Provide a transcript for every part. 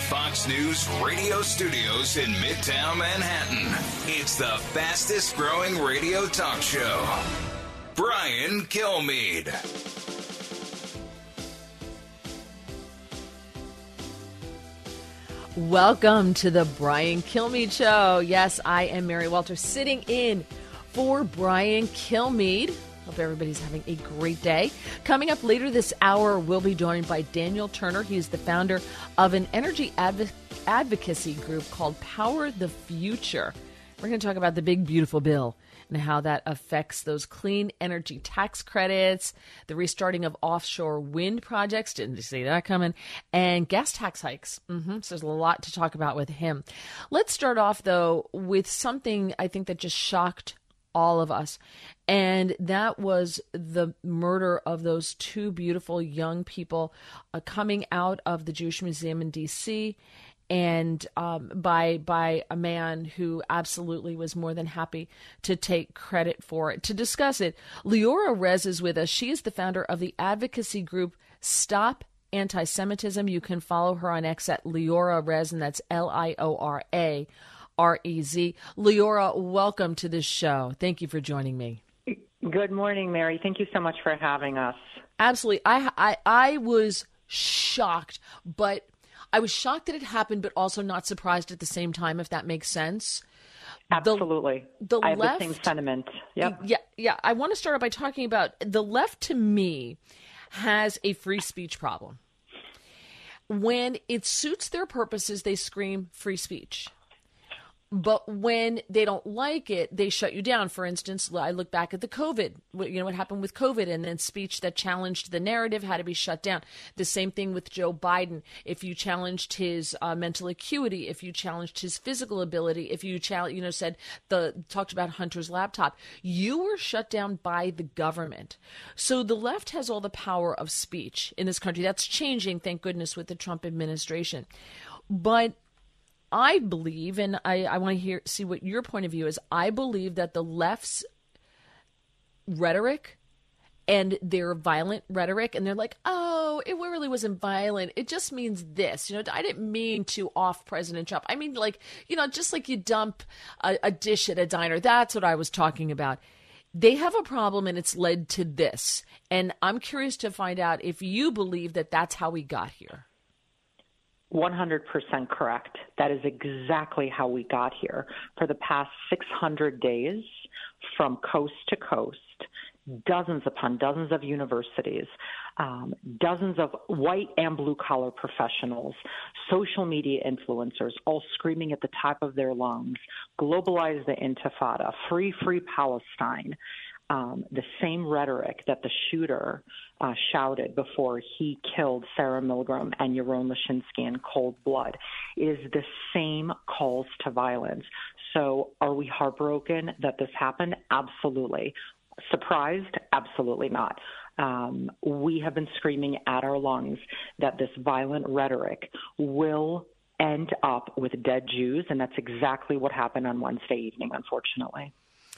Fox News radio studios in Midtown Manhattan. It's the fastest growing radio talk show. Brian Kilmeade. Welcome to the Brian Kilmeade Show. Yes, I am Mary Walters sitting in for Brian Kilmeade. Hope everybody's having a great day. Coming up later this hour, we'll be joined by Daniel Turner. He's the founder of an energy advocacy group called Power the Future. We're going to talk about the big, beautiful bill and how that affects those clean energy tax credits, the restarting of offshore wind projects, didn't see that coming, and gas tax hikes. So there's a lot to talk about with him. Let's start off, though, with something I think that just shocked all of us, and that was the murder of those two beautiful young people coming out of the Jewish Museum in D.C., and by a man who absolutely was more than happy to take credit for it. To discuss it, Leora Rez is with us. She is the founder of the advocacy group Stop Anti-Semitism. You can follow her on X at Leora Rez, and that's LIORA REZ. Leora, welcome to this show. Thank you for joining me. Good morning, Mary. Thank you so much for having us. Absolutely. I was shocked, but I was shocked that it happened, but also not surprised at the same time, if that makes sense. Absolutely. I have the same sentiment. Yep. Yeah. I want to start out by talking about the left, to me, has a free speech problem. When it suits their purposes, they scream free speech. But when they don't like it, they shut you down. For instance, I look back at the COVID, what happened with COVID, and then speech that challenged the narrative had to be shut down. The same thing with Joe Biden. If you challenged his mental acuity, if you challenged his physical ability, if you talked about Hunter's laptop, you were shut down by the government. So the left has all the power of speech in this country. That's changing, thank goodness, with the Trump administration. But I believe, and I want to see what your point of view is, I believe that the left's rhetoric and their violent rhetoric, and they're like, oh, it really wasn't violent. It just means this. I didn't mean to off President Trump. I mean, just like you dump a dish at a diner. That's what I was talking about. They have a problem, and it's led to this. And I'm curious to find out if you believe that that's how we got here. 100% correct. That is exactly how we got here. For the past 600 days, from coast to coast, dozens upon dozens of universities, dozens of white and blue-collar professionals, social media influencers, all screaming at the top of their lungs, globalize the Intifada, free Palestine. The same rhetoric that the shooter shouted before he killed Sarah Milgram and Yaron Lashinsky in cold blood is the same calls to violence. So are we heartbroken that this happened? Absolutely. Surprised? Absolutely not. We have been screaming at our lungs that this violent rhetoric will end up with dead Jews, and that's exactly what happened on Wednesday evening, unfortunately.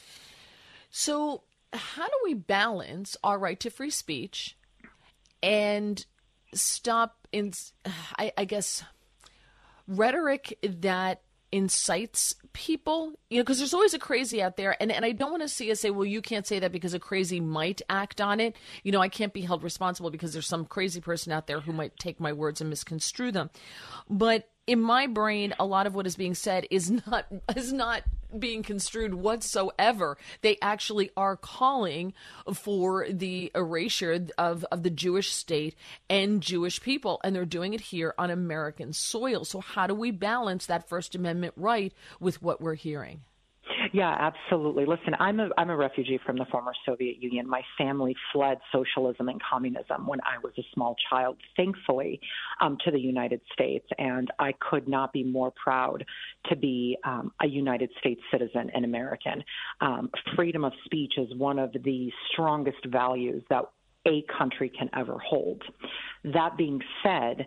So how do we balance our right to free speech and stop, I guess, rhetoric that incites people? Because there's always a crazy out there. And I don't want to see us say, well, you can't say that because a crazy might act on it. I can't be held responsible because there's some crazy person out there who might take my words and misconstrue them. But in my brain, a lot of what is being said is not being construed whatsoever. They actually are calling for the erasure of the Jewish state and Jewish people, and they're doing it here on American soil. So how do we balance that First Amendment right with what we're hearing? Yeah, absolutely. Listen, I'm a refugee from the former Soviet Union. My family fled socialism and communism when I was a small child, thankfully, to the United States. And I could not be more proud to be a United States citizen and American. Freedom of speech is one of the strongest values that a country can ever hold. That being said,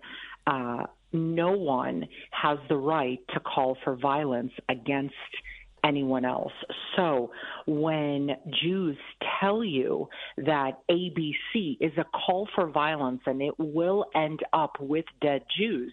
no one has the right to call for violence against anyone else. So when Jews tell you that ABC is a call for violence and it will end up with dead Jews,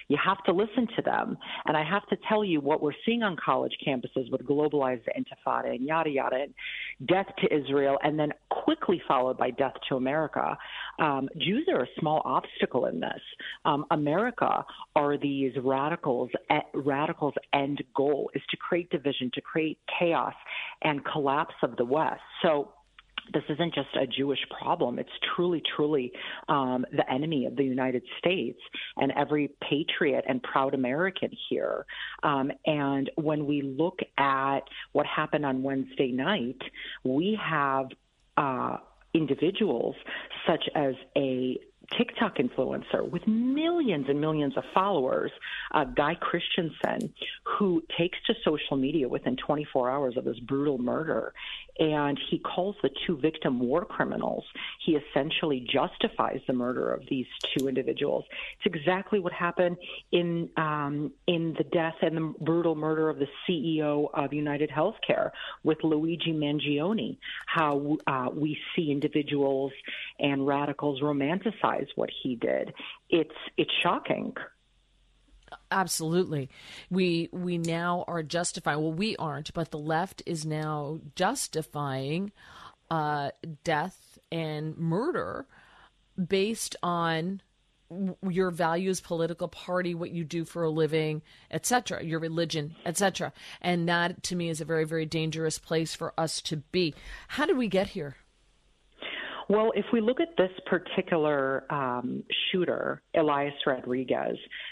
You have to listen to them. And I have to tell you what we're seeing on college campuses with globalized intifada and yada, yada, and death to Israel, and then quickly followed by death to America. Jews are a small obstacle in this. America are these radicals' end goal is to create division, to create chaos and collapse of the West. So this isn't just a Jewish problem. It's truly, truly the enemy of the United States and every patriot and proud American here. And when we look at what happened on Wednesday night, we have individuals such as a TikTok influencer with millions and millions of followers, Guy Christensen, who takes to social media within 24 hours of this brutal murder, and he calls the two victim war criminals. He essentially justifies the murder of these two individuals. It's exactly what happened in the death and the brutal murder of the CEO of United Healthcare with Luigi Mangione, how we see individuals and radicals romanticize what he did. It's shocking. Absolutely. We now are justifying, well, we aren't, but the left is now justifying death and murder based on your values, political party, what you do for a living, etc., your religion, etc. And that, to me, is a very, very dangerous place for us to be. How did we get here? Well, if we look at this particular shooter, Elias Rodriguez,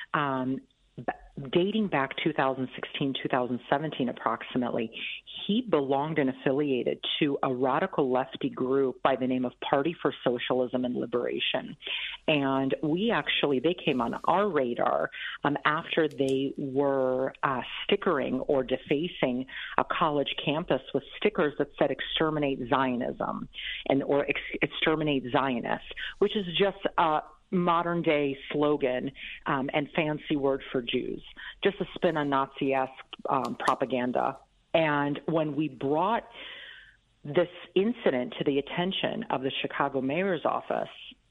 dating back 2016, 2017 approximately, he belonged and affiliated to a radical lefty group by the name of Party for Socialism and Liberation. And they came on our radar after they were stickering or defacing a college campus with stickers that said exterminate Zionism or exterminate Zionists, which is just modern day slogan and fancy word for Jews, just a spin on Nazi-esque propaganda. And when we brought this incident to the attention of the Chicago mayor's office,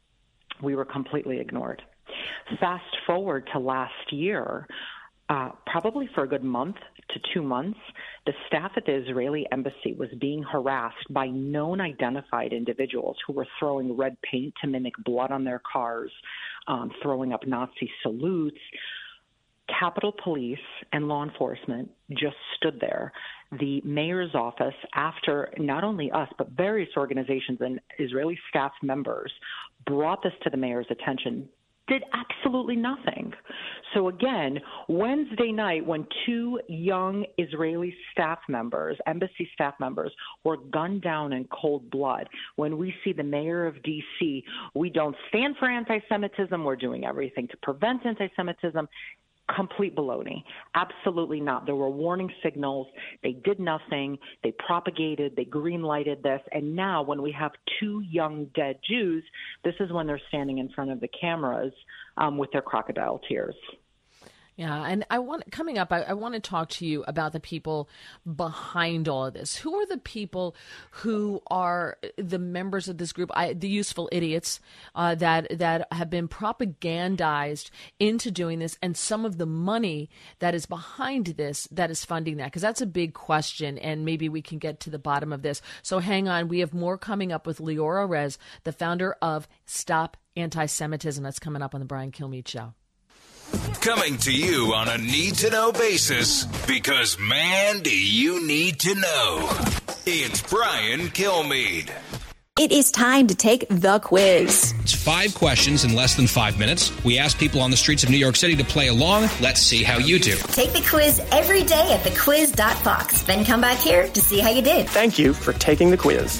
we were completely ignored. Fast forward to last year, probably for a good month to 2 months, the staff at the Israeli embassy was being harassed by known identified individuals who were throwing red paint to mimic blood on their cars, throwing up Nazi salutes. Capitol Police and law enforcement just stood there. The mayor's office, after not only us, but various organizations and Israeli staff members brought this to the mayor's attention, did absolutely nothing. So again, Wednesday night, when two young Israeli staff members, embassy staff members, were gunned down in cold blood, when we see the mayor of D.C., we don't stand for anti-Semitism, we're doing everything to prevent anti-Semitism. Complete baloney. Absolutely not. There were warning signals. They did nothing. They propagated. They green-lighted this. And now when we have two young dead Jews, this is when they're standing in front of the cameras with their crocodile tears. Yeah, and I want to talk to you about the people behind all of this. Who are the people who are the members of this group, the useful idiots that have been propagandized into doing this, and some of the money that is behind this that is funding that? Because that's a big question, and maybe we can get to the bottom of this. So hang on. We have more coming up with Lior Erez, the founder of Stop Anti-Semitism. That's coming up on the Brian Kilmeade Show. Coming to you on a need-to-know basis, because, man, do you need to know. It's Brian Kilmeade. It is time to take the quiz. It's 5 questions in less than 5 minutes. We ask people on the streets of New York City to play along. Let's see how you do. Take the quiz every day at thequiz.fox. Then come back here to see how you did. Thank you for taking the quiz.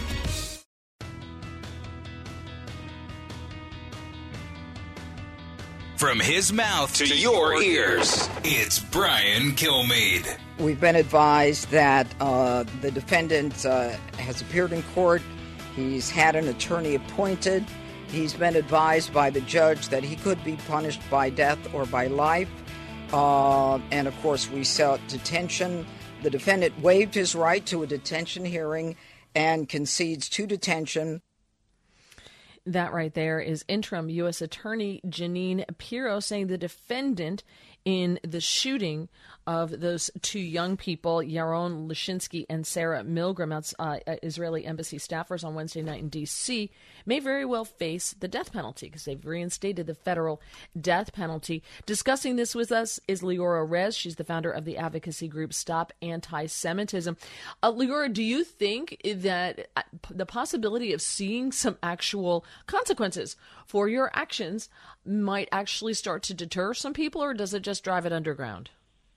From his mouth to your ears, it's Brian Kilmeade. We've been advised that the defendant has appeared in court. He's had an attorney appointed. He's been advised by the judge that he could be punished by death or by life. And, of course, we sought detention. The defendant waived his right to a detention hearing and concedes to detention. That right there is interim U.S. Attorney Jeanine Pirro saying the defendant in the shooting of those two young people, Yaron Lashinsky and Sarah Milgram, Israeli embassy staffers on Wednesday night in D.C., may very well face the death penalty because they've reinstated the federal death penalty. Discussing this with us is Leora Rez. She's the founder of the advocacy group Stop Anti-Semitism. Leora, do you think that the possibility of seeing some actual consequences for your actions might actually start to deter some people, or does it just drive it underground?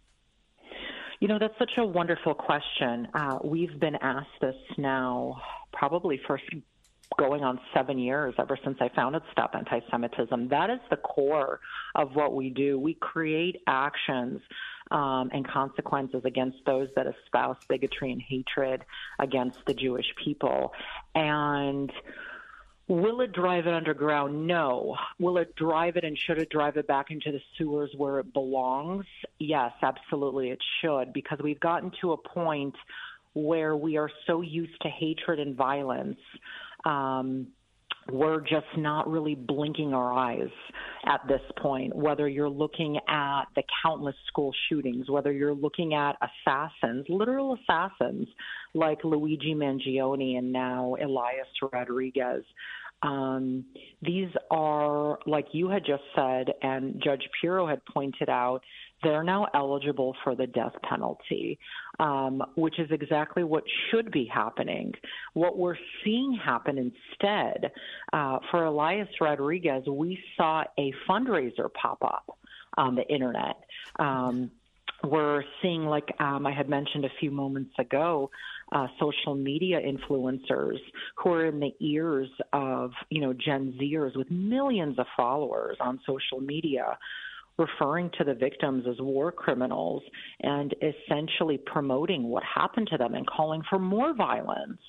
You know, that's such a wonderful question. We've been asked this now probably for going on 7 years, ever since I founded Stop Anti-Semitism. That is the core of what we do. We create actions and consequences against those that espouse bigotry and hatred against the Jewish people. And will it drive it underground? No. Will it drive it, and should it drive it back into the sewers where it belongs? Yes, absolutely it should, because we've gotten to a point where we are so used to hatred and violence, we're just not really blinking our eyes at this point, whether you're looking at the countless school shootings, whether you're looking at assassins, literal assassins like Luigi Mangione and now Elias Rodriguez. These are, like you had just said, and Judge Pirro had pointed out, they're now eligible for the death penalty, which is exactly what should be happening. What we're seeing happen instead, for Elias Rodriguez, we saw a fundraiser pop up on the internet. We're seeing, like I had mentioned a few moments ago, social media influencers who are in the ears of, Gen Zers with millions of followers on social media, referring to the victims as war criminals and essentially promoting what happened to them and calling for more violence.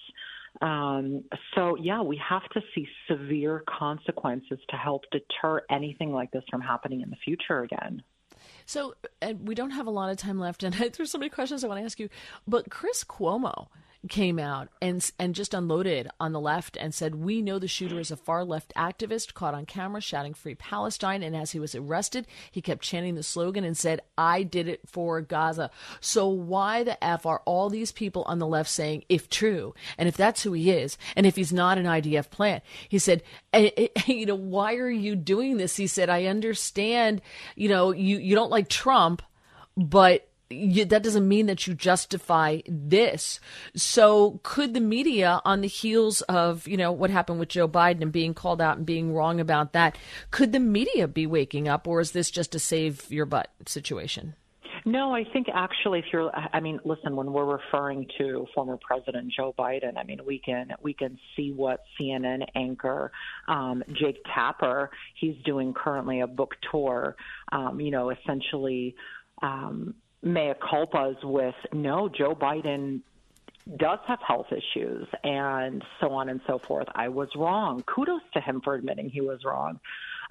We have to see severe consequences to help deter anything like this from happening in the future again. So, and we don't have a lot of time left, and there's so many questions I want to ask you, but Chris Cuomo came out and just unloaded on the left and said, we know the shooter is a far-left activist caught on camera shouting Free Palestine, and as he was arrested, he kept chanting the slogan and said, I did it for Gaza. So why the F are all these people on the left saying, if true, and if that's who he is, and if he's not an IDF plant? He said, why are you doing this? He said, I understand, you don't like Trump, but that doesn't mean that you justify this. So could the media, on the heels of, what happened with Joe Biden and being called out and being wrong about that, could the media be waking up, or is this just a save your butt situation? No, I think actually listen, when we're referring to former President Joe Biden, we can see what CNN anchor Jake Tapper, he's doing currently a book tour, essentially mea culpas with, no, Joe Biden does have health issues and so on and so forth. I was wrong. Kudos to him for admitting he was wrong.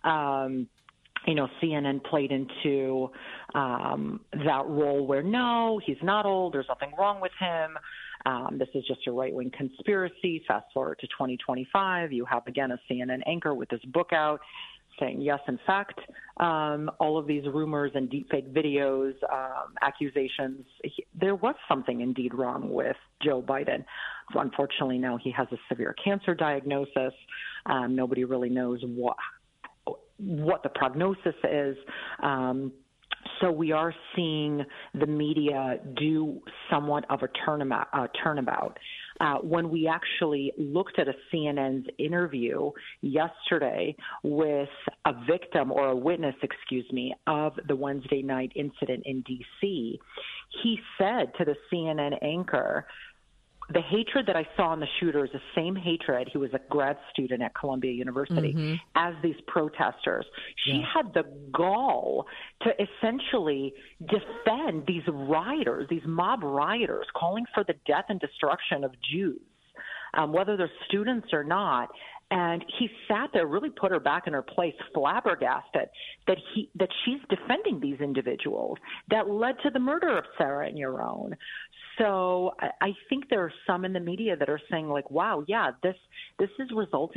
CNN played into that role where, no, he's not old. There's nothing wrong with him. This is just a right-wing conspiracy. Fast forward to 2025. You have, again, a CNN anchor with this book out saying, yes, in fact, all of these rumors and deepfake videos, accusations, there was something indeed wrong with Joe Biden. So unfortunately, now he has a severe cancer diagnosis. Nobody really knows what the prognosis is. So we are seeing the media do somewhat of a turnabout. When we actually looked at a CNN's interview yesterday with a victim or a witness, of the Wednesday night incident in D.C., he said to the CNN anchor, the hatred that I saw in the shooter is the same hatred. He was a grad student at Columbia University, as these protesters. She had the gall to essentially defend these rioters, these mob rioters, calling for the death and destruction of Jews, whether they're students or not. And he sat there, really put her back in her place, flabbergasted that she's defending these individuals that led to the murder of Sarah and Yaron. So I think there are some in the media that are saying, like, wow, yeah, this is resulting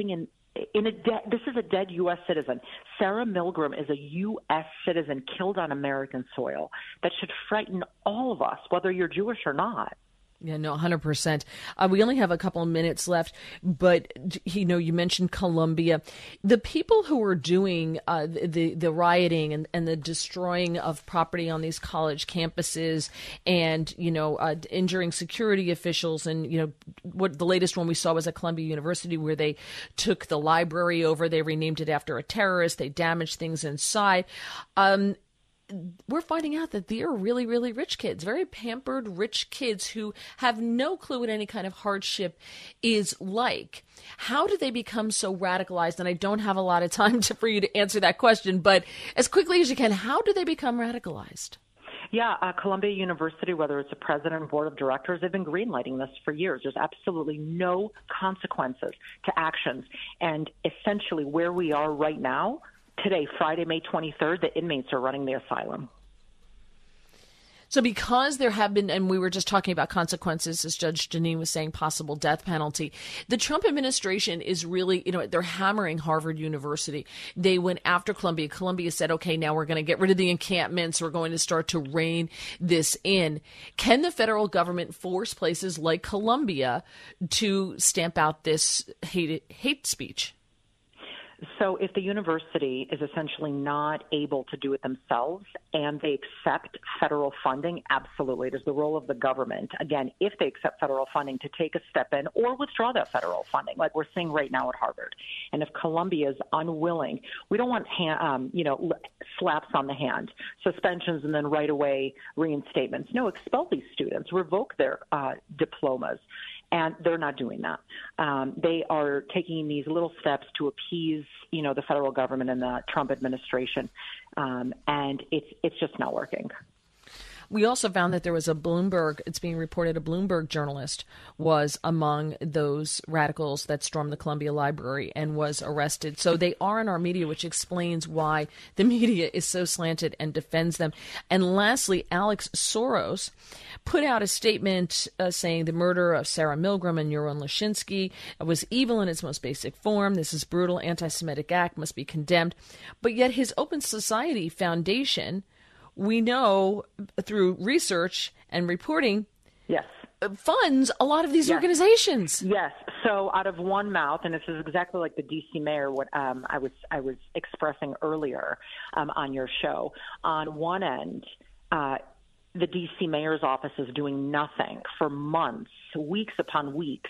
This is a dead U.S. citizen. Sarah Milgram is a U.S. citizen killed on American soil. That should frighten all of us, whether you're Jewish or not. Yeah, no, 100%. We only have a couple of minutes left, but, you mentioned Columbia. The people who are doing the rioting and the destroying of property on these college campuses and, injuring security officials. And, what the latest one we saw was at Columbia University, where they took the library over. They renamed it after a terrorist. They damaged things inside. We're finding out that they are really, really rich kids, very pampered, rich kids who have no clue what any kind of hardship is like. How do they become so radicalized? And I don't have a lot of time for you to answer that question, but as quickly as you can, how do they become radicalized? Yeah, Columbia University, whether it's a president or board of directors, they've been greenlighting this for years. There's absolutely no consequences to actions. And essentially where we are right now, today, Friday, May 23rd, the inmates are running the asylum. So because there have been, and we were just talking about consequences, as Judge Jeanine was saying, possible death penalty, the Trump administration is really, they're hammering Harvard University. They went after Columbia. Columbia said, okay, now we're going to get rid of the encampments. We're going to start to rein this in. Can the federal government force places like Columbia to stamp out this hate speech? So if the university is essentially not able to do it themselves and they accept federal funding, absolutely. It is the role of the government, again, if they accept federal funding, to take a step in or withdraw that federal funding, like we're seeing right now at Harvard. And if Columbia is unwilling, we don't want slaps on the hand, suspensions, and then right away reinstatements. No, expel these students, revoke their diplomas. And they're not doing that. They are taking these little steps to appease, the federal government and the Trump administration, and it's just not working. We also found that there was it's being reported, a Bloomberg journalist was among those radicals that stormed the Columbia Library and was arrested. So they are in our media, which explains why the media is so slanted and defends them. And lastly, Alex Soros put out a statement saying the murder of Sarah Milgram and Yoram Lashinsky was evil in its most basic form. This is brutal anti-Semitic act, must be condemned. But yet his Open Society Foundation, we know through research and reporting, yes, funds a lot of these organizations. Yes. So out of one mouth, and this is exactly like the D.C. mayor, what I was expressing earlier on your show. On one end, the D.C. mayor's office is doing nothing for months, weeks upon weeks,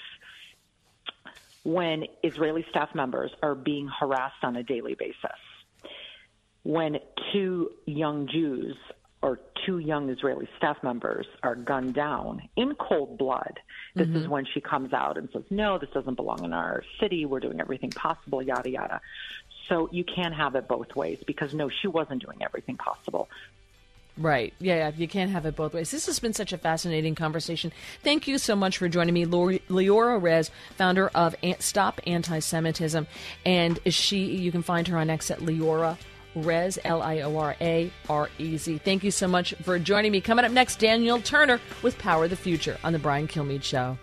when Israeli staff members are being harassed on a daily basis. When two young Jews or two young Israeli staff members are gunned down in cold blood, this is when she comes out and says, no, this doesn't belong in our city. We're doing everything possible, yada, yada. So you can't have it both ways because, no, she wasn't doing everything possible. Right. Yeah, you can't have it both ways. This has been such a fascinating conversation. Thank you so much for joining me, Leora Rez, founder of Stop Anti-Semitism. And you can find her on X at Leora Rez, Liorarez. Thank you so much for joining me. Coming up next, Daniel Turner with Power of the Future on The Brian Kilmeade Show.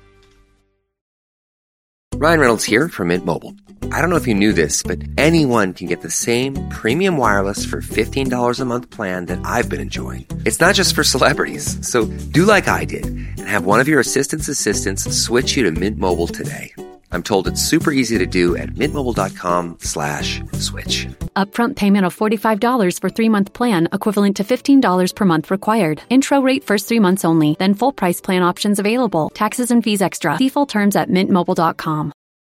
Ryan Reynolds here from Mint Mobile. I don't know if you knew this, but anyone can get the same premium wireless for $15 a month plan that I've been enjoying. It's not just for celebrities. So do like I did and have one of your assistants switch you to Mint Mobile today. I'm told it's super easy to do at mintmobile.com/switch. Upfront payment of $45 for 3-month plan, equivalent to $15 per month required. Intro rate first 3 months only, then full price plan options available. Taxes and fees extra. See full terms at mintmobile.com.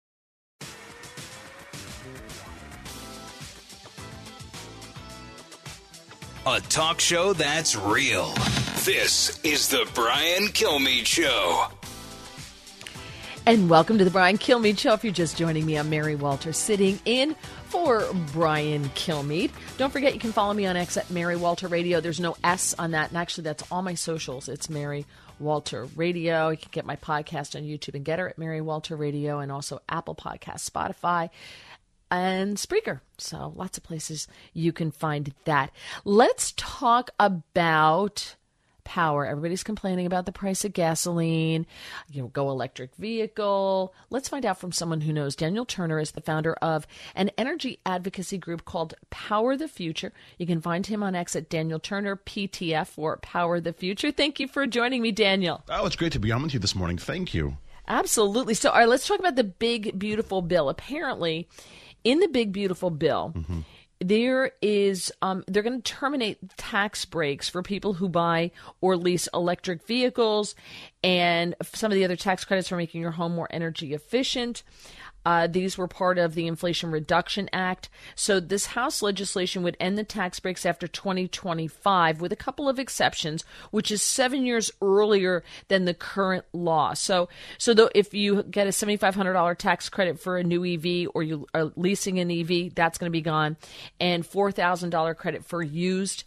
A talk show that's real. This is the Brian Kilmeade Show. And welcome to the Brian Kilmeade Show. If you're just joining me, I'm Mary Walter, sitting in for Brian Kilmeade. Don't forget, you can follow me on X at Mary Walter Radio. There's no S on that. And actually, that's all my socials. It's Mary Walter Radio. You can get my podcast on YouTube and Getter at Mary Walter Radio, and also Apple Podcasts, Spotify, and Spreaker. So lots of places you can find that. Let's talk about power. Everybody's complaining about the price of gasoline, go electric vehicle. Let's find out from someone who knows. Daniel Turner is the founder of an energy advocacy group called Power the Future. You can find him on X at Daniel Turner, PTF, or Power the Future. Thank you for joining me, Daniel. Oh, it's great to be on with you this morning. Thank you. Absolutely. So, all right, let's talk about the big, beautiful bill. Apparently, in the big, beautiful bill, there is they're going to terminate tax breaks for people who buy or lease electric vehicles and some of the other tax credits for making your home more energy efficient. These were part of the Inflation Reduction Act. So this House legislation would end the tax breaks after 2025 with a couple of exceptions, which is 7 years earlier than the current law. So though if you get a $7,500 tax credit for a new EV or you are leasing an EV, that's going to be gone, and $4,000 credit for used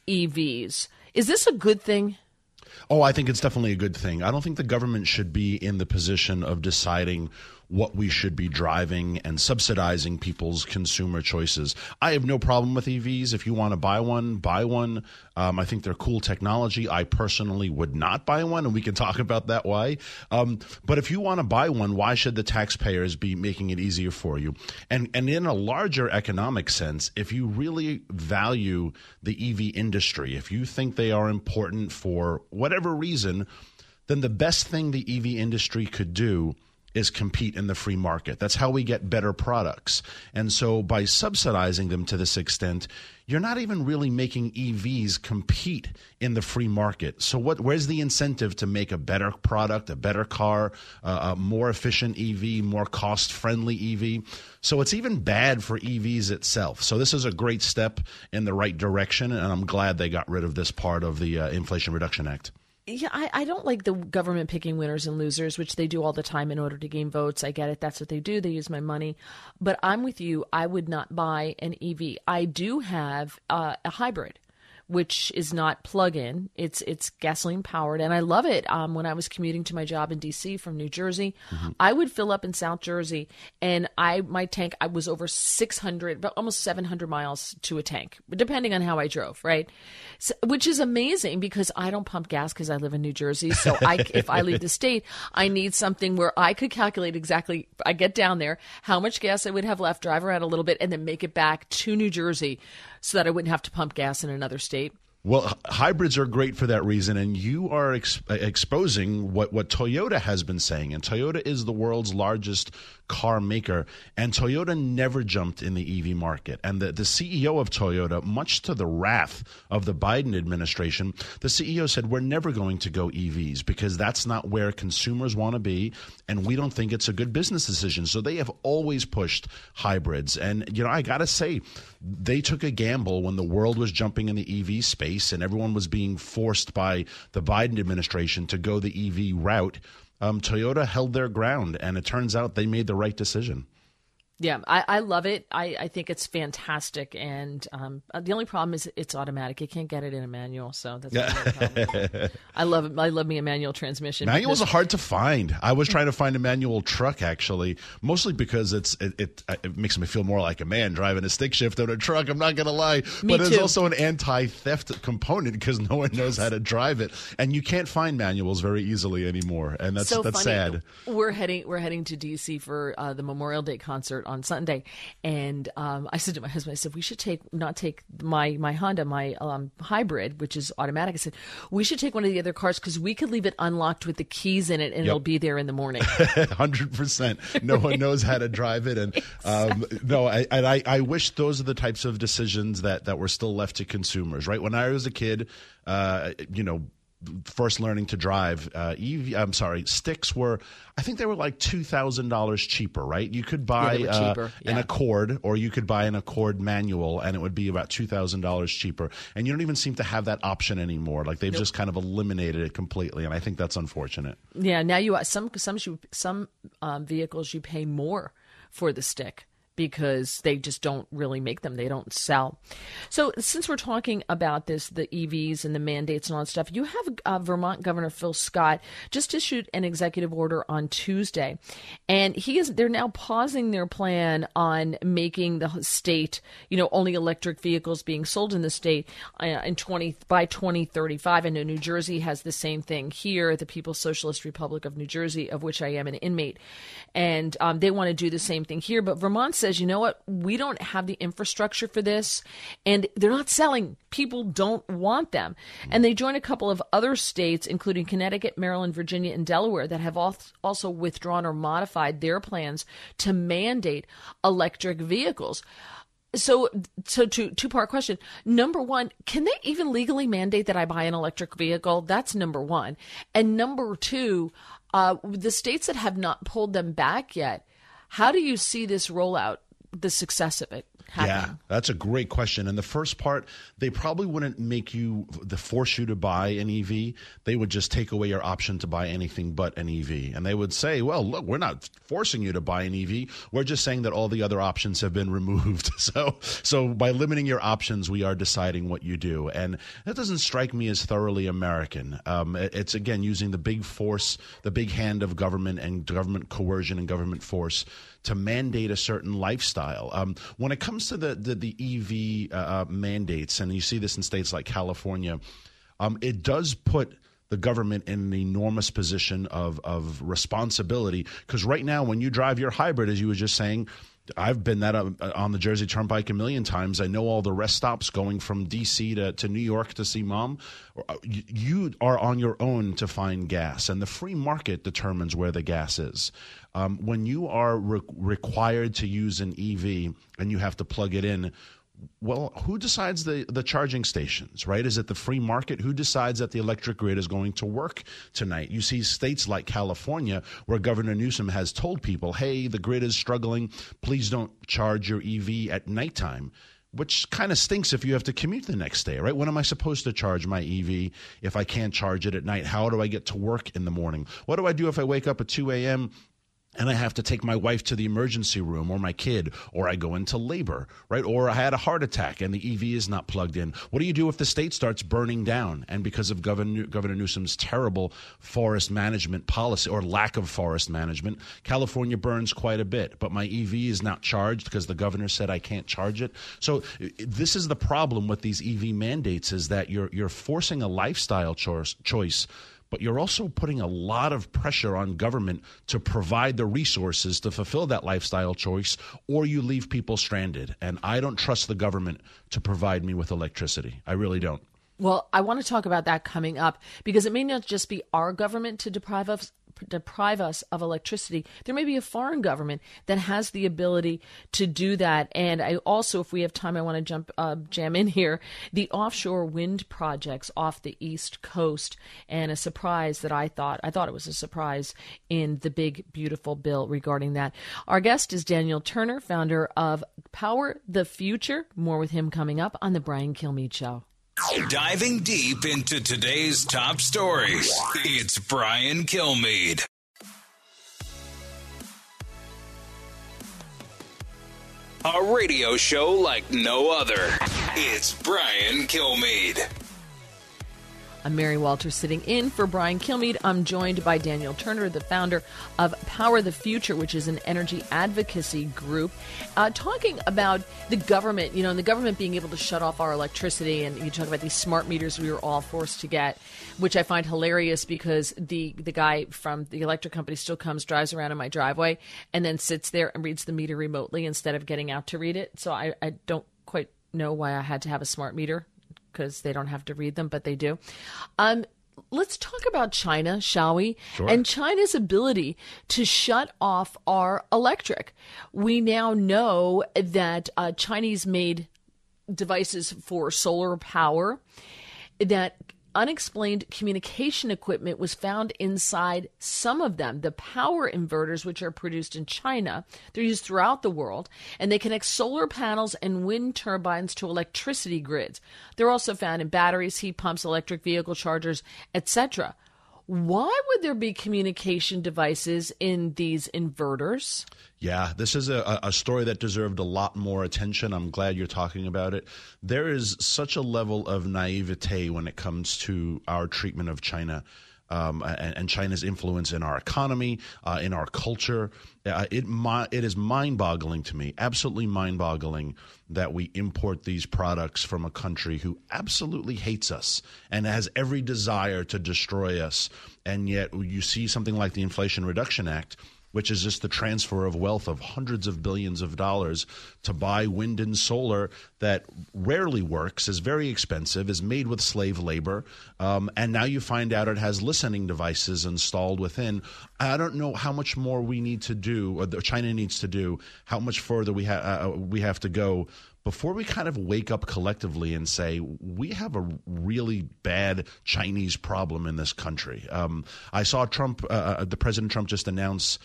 EVs. Is this a good thing? Oh, I think it's definitely a good thing. I don't think the government should be in the position of deciding what we should be driving and subsidizing people's consumer choices. I have no problem with EVs. If you want to buy one, buy one. I think they're cool technology. I personally would not buy one, and we can talk about that why. But if you want to buy one, why should the taxpayers be making it easier for you? And in a larger economic sense, if you really value the EV industry, if you think they are important for whatever reason, then the best thing the EV industry could do is compete in the free market. That's how we get better products. And so by subsidizing them to this extent, you're not even really making EVs compete in the free market. So where's the incentive to make a better product, a better car, a more efficient EV, more cost-friendly EV? So it's even bad for EVs itself. So this is a great step in the right direction, and I'm glad they got rid of this part of the Inflation Reduction Act. Yeah, I don't like the government picking winners and losers, which they do all the time in order to gain votes. I get it. That's what they do. They use my money. But I'm with you. I would not buy an EV. I do have a hybrid, which is not plug-in. It's gasoline powered, and I love it. When I was commuting to my job in D.C. from New Jersey, I would fill up in South Jersey, and my tank, I was over 600, but almost 700 miles to a tank, depending on how I drove, right? So, which is amazing because I don't pump gas because I live in New Jersey. So if I leave the state, I need something where I could calculate exactly, I get down there, how much gas I would have left, drive around a little bit, and then make it back to New Jersey so that I wouldn't have to pump gas in another state. Well, hybrids are great for that reason, and you are exposing what Toyota has been saying. And Toyota is the world's largest car maker, and Toyota never jumped in the EV market. And the CEO of Toyota, much to the wrath of the Biden administration, the CEO said, we're never going to go EVs because that's not where consumers want to be, and we don't think it's a good business decision. So they have always pushed hybrids. And, I got to say, they took a gamble when the world was jumping in the EV space and everyone was being forced by the Biden administration to go the EV route. Toyota held their ground, and it turns out they made the right decision. Yeah, I love it. I think it's fantastic. And the only problem is it's automatic. You can't get it in a manual. So that's the problem. I love it. I love me a manual transmission. Manuals are hard to find. I was trying to find a manual truck, actually, mostly because it makes me feel more like a man driving a stick shift on a truck. I'm not going to lie. Me but there's too. also an anti-theft component because no one knows how to drive it. And you can't find manuals very easily anymore. And that's funny. sad. We're heading to D.C. for the Memorial Day concert on Sunday, and I said to my husband, I said, we should not take my Honda, my hybrid, which is automatic. I said, we should take one of the other cars because we could leave it unlocked with the keys in it, and it'll be there in the morning. 100%. No one knows how to drive it, and I wish those are the types of decisions that were still left to consumers. Right when I was a kid, first learning to drive, sticks were, I think they were like $2,000 cheaper, right? You could buy an Accord, or you could buy an Accord manual, and it would be about $2,000 cheaper. And you don't even seem to have that option anymore. Like they've just kind of eliminated it completely, and I think that's unfortunate. Yeah, now some vehicles you pay more for the stick because they just don't really make them. They don't sell. So since we're talking about this, the EVs and the mandates and all that stuff, you have Vermont Governor Phil Scott just issued an executive order on Tuesday. And they're now pausing their plan on making the state, only electric vehicles being sold in the state by 2035. I know New Jersey has the same thing here, the People's Socialist Republic of New Jersey, of which I am an inmate. And they want to do the same thing here. But Vermont says, you know what, we don't have the infrastructure for this, and they're not selling. People don't want them. And they join a couple of other states, including Connecticut, Maryland, Virginia, and Delaware, that have also withdrawn or modified their plans to mandate electric vehicles. So two-part question. Number one, can they even legally mandate that I buy an electric vehicle? That's number one. And number two, the states that have not pulled them back yet, how do you see this rollout, the success of it happening? Yeah, that's a great question. And the first part, they probably wouldn't force you to buy an EV. They would just take away your option to buy anything but an EV. And they would say, well, look, we're not forcing you to buy an EV. We're just saying that all the other options have been removed. So by limiting your options, we are deciding what you do. And that doesn't strike me as thoroughly American. It's, again, using the big force, the big hand of government and government coercion and government force to mandate a certain lifestyle. When it comes to the EV mandates, and you see this in states like California, it does put the government in an enormous position of responsibility, because right now when you drive your hybrid, as you were just saying, I've been that on the Jersey Turnpike a million times. I know all the rest stops going from D.C. to New York to see mom. You are on your own to find gas, and the free market determines where the gas is. When you are required to use an EV and you have to plug it in, well, who decides the charging stations, right? Is it the free market? Who decides that the electric grid is going to work tonight? You see states like California where Governor Newsom has told people, hey, the grid is struggling. Please don't charge your EV at nighttime, which kind of stinks if you have to commute the next day, right? When am I supposed to charge my EV if I can't charge it at night? How do I get to work in the morning? What do I do if I wake up at 2 a.m., and I have to take my wife to the emergency room, or my kid, or I go into labor, right? Or I had a heart attack and the EV is not plugged in. What do you do if the state starts burning down? And because of Governor Newsom's terrible forest management policy, or lack of forest management, California burns quite a bit. But my EV is not charged because the governor said I can't charge it. So this is the problem with these EV mandates, is that you're forcing a lifestyle choice, but you're also putting a lot of pressure on government to provide the resources to fulfill that lifestyle choice, or you leave people stranded. And I don't trust the government to provide me with electricity. I really don't. Well, I want to talk about that coming up, because it may not just be our government to deprive us of electricity. There may be a foreign government that has the ability to do that. And I also, if we have time, I want to jam in here, the offshore wind projects off the East Coast, and a surprise that I thought it was a surprise in the big, beautiful bill regarding that. Our guest is Daniel Turner, founder of Power the Future. More with him coming up on The Brian Kilmeade Show. Diving deep into today's top stories, it's Brian Kilmeade. A radio show like no other. It's Brian Kilmeade. I'm Mary Walters, sitting in for Brian Kilmeade. I'm joined by Daniel Turner, the founder of Power the Future, which is an energy advocacy group, talking about the government, and the government being able to shut off our electricity. And you talk about these smart meters we were all forced to get, which I find hilarious, because the guy from the electric company still comes, drives around in my driveway, and then sits there and reads the meter remotely instead of getting out to read it. So I don't quite know why I had to have a smart meter, because they don't have to read them, but they do. Let's talk about China, shall we? Sure. And China's ability to shut off our electric. We now know that Chinese-made devices for solar power, that unexplained communication equipment was found inside some of them. The power inverters, which are produced in China, they're used throughout the world, and they connect solar panels and wind turbines to electricity grids. They're also found in batteries, heat pumps, electric vehicle chargers, etc. Why would there be communication devices in these inverters? Yeah, this is a story that deserved a lot more attention. I'm glad you're talking about it. There is such a level of naivete when it comes to our treatment of China. And China's influence in our economy, in our culture. It is mind-boggling to me, absolutely mind-boggling, that we import these products from a country who absolutely hates us and has every desire to destroy us. And yet you see something like the Inflation Reduction Act, which is just the transfer of wealth of hundreds of billions of dollars to buy wind and solar that rarely works, is very expensive, is made with slave labor, and now you find out it has listening devices installed within. I don't know how much more we need to do, or China needs to do, how much further we have to go before we kind of wake up collectively and say, we have a really bad Chinese problem in this country. I saw the President Trump just announce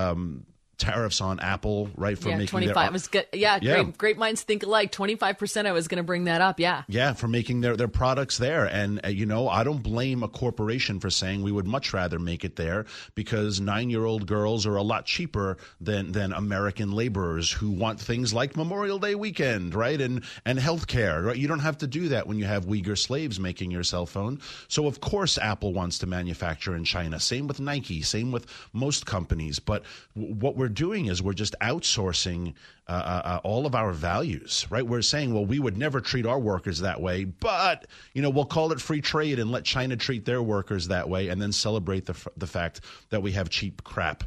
tariffs on Apple, right? For making 25 was good. Great minds think alike. 25%. I was going to bring that up. Yeah, for making their products there. And I don't blame a corporation for saying we would much rather make it there, because 9-year-old girls are a lot cheaper than American laborers who want things like Memorial Day weekend, right? And healthcare, right? You don't have to do that when you have Uyghur slaves making your cell phone. So of course Apple wants to manufacture in China. Same with Nike. Same with most companies. But what we're doing is we're just outsourcing all of our values, right? We're saying, well, we would never treat our workers that way, but we'll call it free trade and let China treat their workers that way, and then celebrate the fact that we have cheap crap.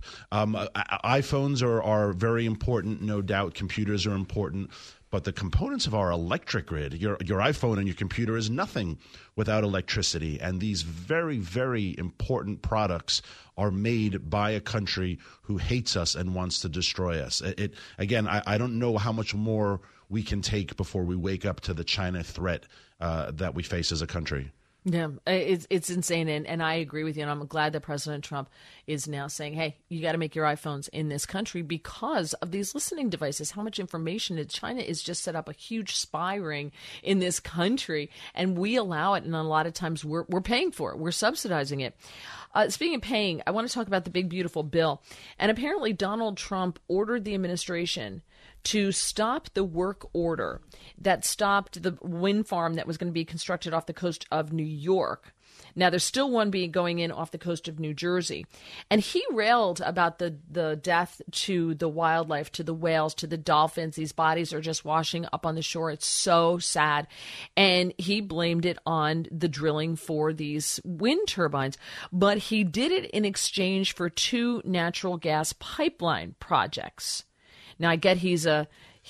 iPhones are very important, no doubt. Computers are important. But the components of our electric grid, your iPhone and your computer is nothing without electricity. And these very, very important products are made by a country who hates us and wants to destroy us. Again, I don't know how much more we can take before we wake up to the China threat that we face as a country. Yeah, it's insane. And I agree with you. And I'm glad that President Trump is now saying, hey, you got to make your iPhones in this country because of these listening devices. How much information China is just set up a huge spy ring in this country, and we allow it. And a lot of times we're paying for it. We're subsidizing it. Speaking of paying, I want to talk about the big, beautiful bill. And apparently Donald Trump ordered the administration to stop the work order that stopped the wind farm that was going to be constructed off the coast of New York. Now, there's still one going in off the coast of New Jersey. And he railed about the death to the wildlife, to the whales, to the dolphins. These bodies are just washing up on the shore. It's so sad. And he blamed it on the drilling for these wind turbines. But he did it in exchange for 2 natural gas pipeline projects. Now, I get he's a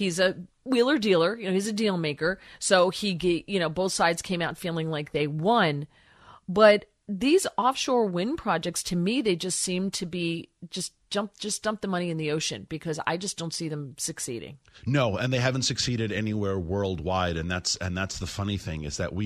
wheeler dealer, he's a deal maker. So both sides came out feeling like they won. But these offshore wind projects, to me, they just seem to be just dump the money in the ocean, because I just don't see them succeeding. No, and they haven't succeeded anywhere worldwide, and that's the funny thing, is that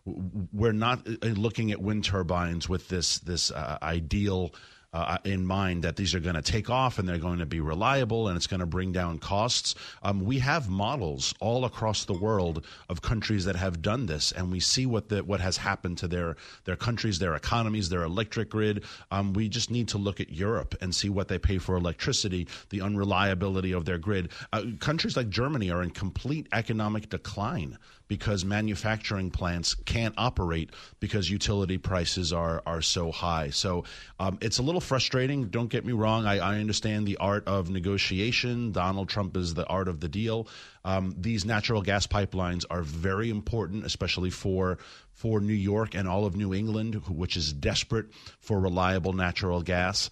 we're not looking at wind turbines with this ideal in mind that these are going to take off and they're going to be reliable and it's going to bring down costs. We have models all across the world of countries that have done this, and we see what has happened to their countries, their economies, their electric grid. We just need to look at Europe and see what they pay for electricity, the unreliability of their grid. Countries like Germany are in complete economic decline because manufacturing plants can't operate because utility prices are so high. So it's a little frustrating. Don't get me wrong. I understand the art of negotiation. Donald Trump is the art of the deal. These natural gas pipelines are very important, especially for New York and all of New England, which is desperate for reliable natural gas.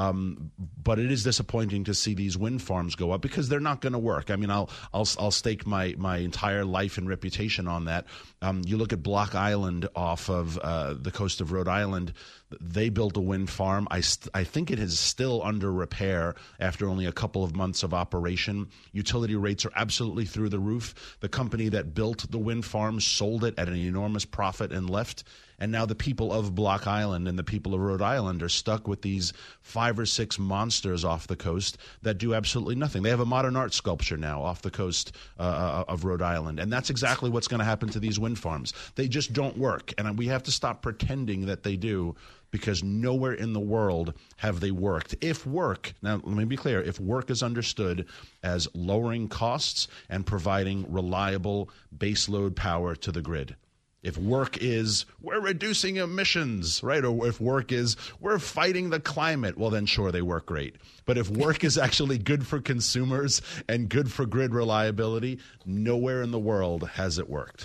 But it is disappointing to see these wind farms go up because they're not going to work. I mean, I'll stake my entire life and reputation on that. You look at Block Island off of the coast of Rhode Island. They built a wind farm. I think it is still under repair after only a couple of months of operation. Utility rates are absolutely through the roof. The company that built the wind farm sold it at an enormous profit and left. And now the people of Block Island and the people of Rhode Island are stuck with these 5 or 6 monsters off the coast that do absolutely nothing. They have a modern art sculpture now off the coast of Rhode Island. And that's exactly what's going to happen to these wind farms. They just don't work. And we have to stop pretending that they do, because nowhere in the world have they worked. Now let me be clear, if work is understood as lowering costs and providing reliable baseload power to the grid. If work is, we're reducing emissions, right? Or if work is, we're fighting the climate, well, then sure, they work great. But if work is actually good for consumers and good for grid reliability, nowhere in the world has it worked.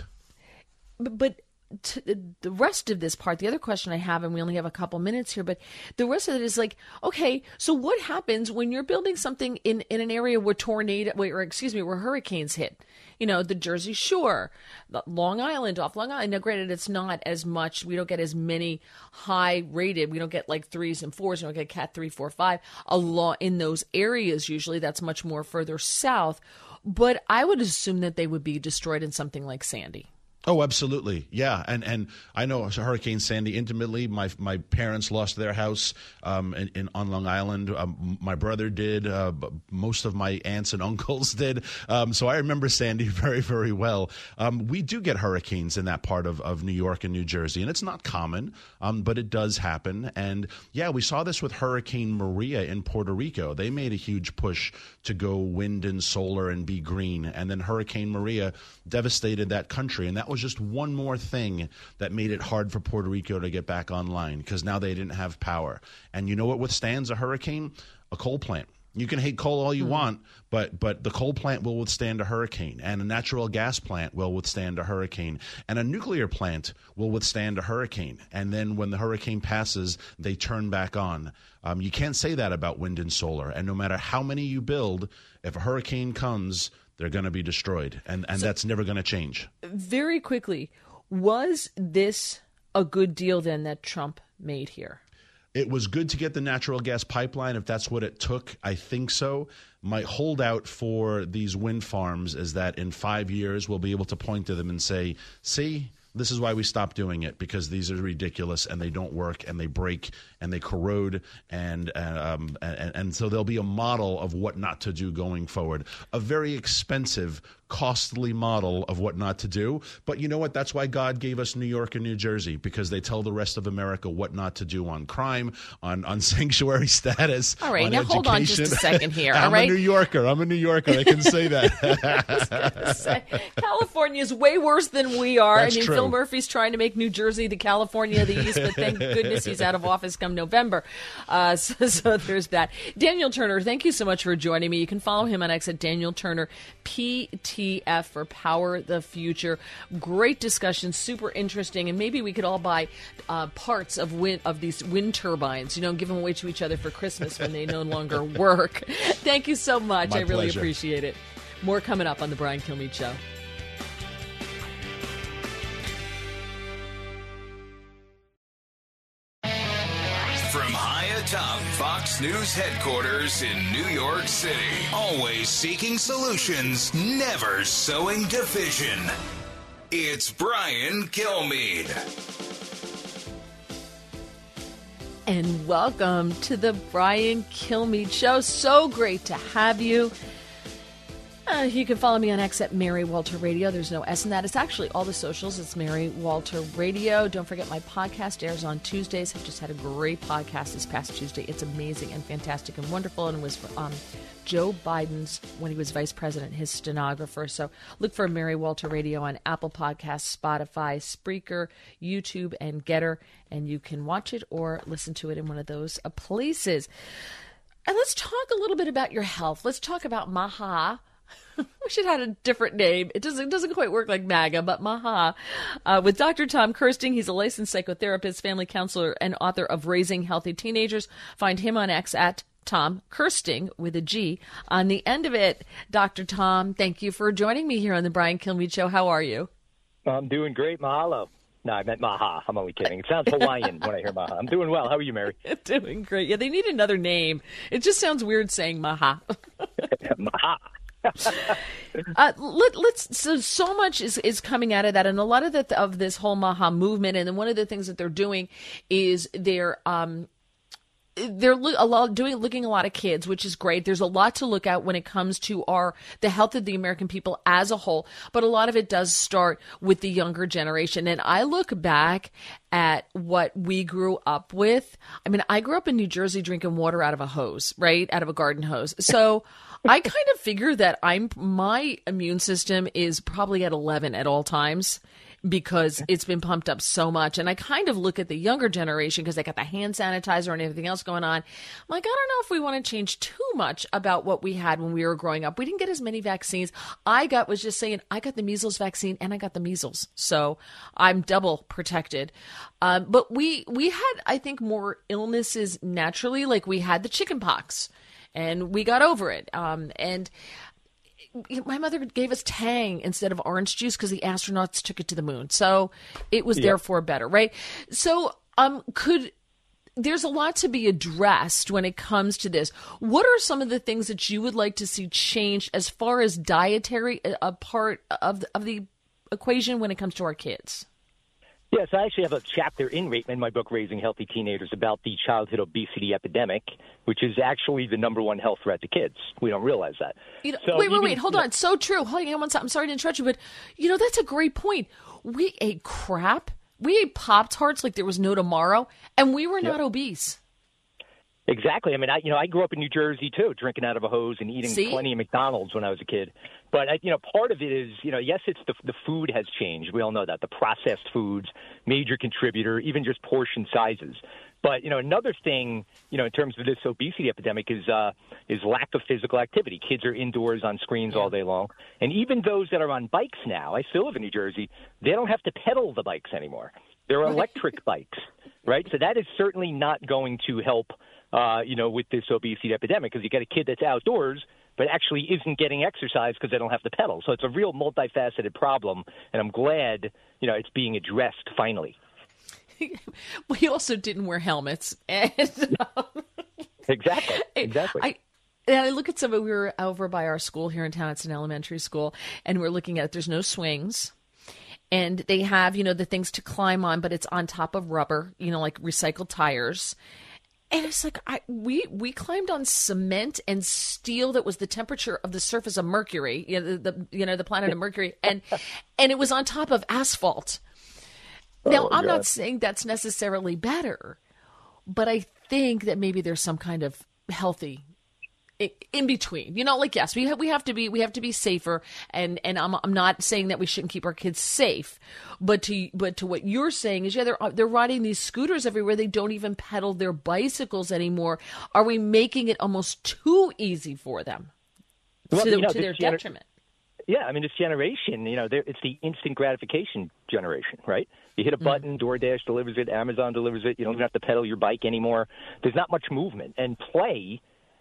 But the rest of this part, the other question I have, and we only have a couple minutes here, but the rest of it is like, okay, so what happens when you're building something in an area where where hurricanes hit? You know, the Jersey Shore, Long Island, off Long Island. Now, granted, it's not as much. We don't get as many high rated. We don't get like 3s and 4s. We don't get Cat 3, 4, 5 a lot in those areas. Usually that's much more further south. But I would assume that they would be destroyed in something like Sandy. Oh, absolutely. Yeah. And I know Hurricane Sandy intimately. My parents lost their house on Long Island. My brother did. Most of my aunts and uncles did. So I remember Sandy very, very well. We do get hurricanes in that part of New York and New Jersey, and it's not common, but it does happen. And yeah, we saw this with Hurricane Maria in Puerto Rico. They made a huge push to go wind and solar and be green. And then Hurricane Maria devastated that country. And that was just one more thing that made it hard for Puerto Rico to get back online, because now they didn't have power. And you know what withstands a hurricane? A coal plant. You can hate coal all you want, but the coal plant will withstand a hurricane, and a natural gas plant will withstand a hurricane, and a nuclear plant will withstand a hurricane. And then when the hurricane passes, they turn back on. You can't say that about wind and solar. And no matter how many you build, if a hurricane comes, they're going to be destroyed, and so, that's never going to change. Very quickly, was this a good deal then that Trump made here? It was good to get the natural gas pipeline, if that's what it took. I think so. My holdout for these wind farms is that in 5 years we'll be able to point to them and say, see, this is why we stopped doing it, because these are ridiculous and they don't work and they break and they corrode, and so there'll be a model of what not to do going forward. A very expensive, costly model of what not to do. But you know what? That's why God gave us New York and New Jersey, because they tell the rest of America what not to do on crime, on sanctuary status. All right, now education. Hold on just a second here. I'm a New Yorker. I can say that. I was gonna say, California's way worse than we are. That's true. Phil Murphy's trying to make New Jersey the California of the East, but thank goodness he's out of office come November. So there's that. Daniel Turner, thank you so much for joining me. You can follow him on X at Daniel Turner PTF for Power the Future. Great discussion, super interesting, and maybe we could all buy parts of these wind turbines, give them away to each other for Christmas when they no longer work. Thank you so much. I really appreciate it. More coming up on The Brian Kilmeade Show. From high atop Fox News headquarters in New York City, always seeking solutions, never sowing division. It's Brian Kilmeade. And welcome to the Brian Kilmeade Show. So great to have you. You can follow me on X at Mary Walter Radio. There's no S in that. It's actually all the socials. It's Mary Walter Radio. Don't forget my podcast airs on Tuesdays. I've just had a great podcast this past Tuesday. It's amazing and fantastic and wonderful, and it was for Joe Biden's, when he was vice president, his stenographer. So look for Mary Walter Radio on Apple Podcasts, Spotify, Spreaker, YouTube, and Getter, and you can watch it or listen to it in one of those places. And let's talk a little bit about your health. Let's talk about MAHA. We should have had a different name. It doesn't quite work like MAGA, but MAHA. With Dr. Tom Kirsting. He's a licensed psychotherapist, family counselor, and author of Raising Healthy Teenagers. Find him on X at Tom Kirsting with a G on the end of it. Dr. Tom, thank you for joining me here on the Brian Kilmeade Show. How are you? I'm doing great. Mahalo. No, I meant Maha. I'm only kidding. It sounds Hawaiian when I hear Maha. I'm doing well. How are you, Mary? Doing great. Yeah, they need another name. It just sounds weird saying Maha. Maha. So much is coming out of that, and a lot of this whole MAHA movement, and then one of the things that they're doing is they're they're looking a lot of kids, which is great. There's a lot to look at when it comes to the health of the American people as a whole, but a lot of it does start with the younger generation. And I look back at what we grew up with. I mean, I grew up in New Jersey drinking water out of a hose, right? Out of a garden hose. So I kind of figure that my immune system is probably at 11 at all times, because it's been pumped up so much. And I kind of look at the younger generation because they got the hand sanitizer and everything else going on. I'm like, I don't know if we want to change too much about what we had when we were growing up. We didn't get as many vaccines. I got the measles vaccine and I got the measles. So I'm double protected. But we had, I think, more illnesses naturally. Like we had the chicken pox and we got over it. And my mother gave us Tang instead of orange juice because the astronauts took it to the moon. So it was therefore better, right? So there's a lot to be addressed when it comes to this. What are some of the things that you would like to see changed as far as dietary, a part of the equation when it comes to our kids? Yes, I actually have a chapter in my book, Raising Healthy Teenagers, about the childhood obesity epidemic, which is actually the number one health threat to kids. We don't realize that. Wait, hold on. So true. Hold on one second. I'm sorry to interrupt you, but that's a great point. We ate crap. We ate Pop-Tarts like there was no tomorrow, and we were not obese. Exactly. I mean, I grew up in New Jersey, too, drinking out of a hose and eating plenty of McDonald's when I was a kid. But, part of it is, yes, it's the food has changed. We all know that. The processed foods, major contributor, even just portion sizes. But, another thing, in terms of this obesity epidemic is lack of physical activity. Kids are indoors on screens all day long. And even those that are on bikes now, I still live in New Jersey, they don't have to pedal the bikes anymore. They're electric bikes, right? So that is certainly not going to help with this obesity epidemic, because you get a kid that's outdoors but actually isn't getting exercise because they don't have to pedal. So it's a real multifaceted problem, and I'm glad, it's being addressed finally. We also didn't wear helmets. And, Exactly. I look at we were over by our school here in town. It's an elementary school, and we're looking at it. There's no swings. And they have, the things to climb on, but it's on top of rubber, like recycled tires. And it's like we climbed on cement and steel that was the temperature of the surface of Mercury, the planet of Mercury, and it was on top of asphalt. Now, I'm not saying that's necessarily better, but I think that maybe there's some kind of healthy in between. Yes, we have to be safer, and I'm not saying that we shouldn't keep our kids safe, but to what you're saying is, they're riding these scooters everywhere. They don't even pedal their bicycles anymore. Are we making it almost too easy for them to their detriment? Yeah, I mean, this generation, it's the instant gratification generation, right? You hit a button, DoorDash delivers it, Amazon delivers it. You don't even have to pedal your bike anymore. There's not much movement, and play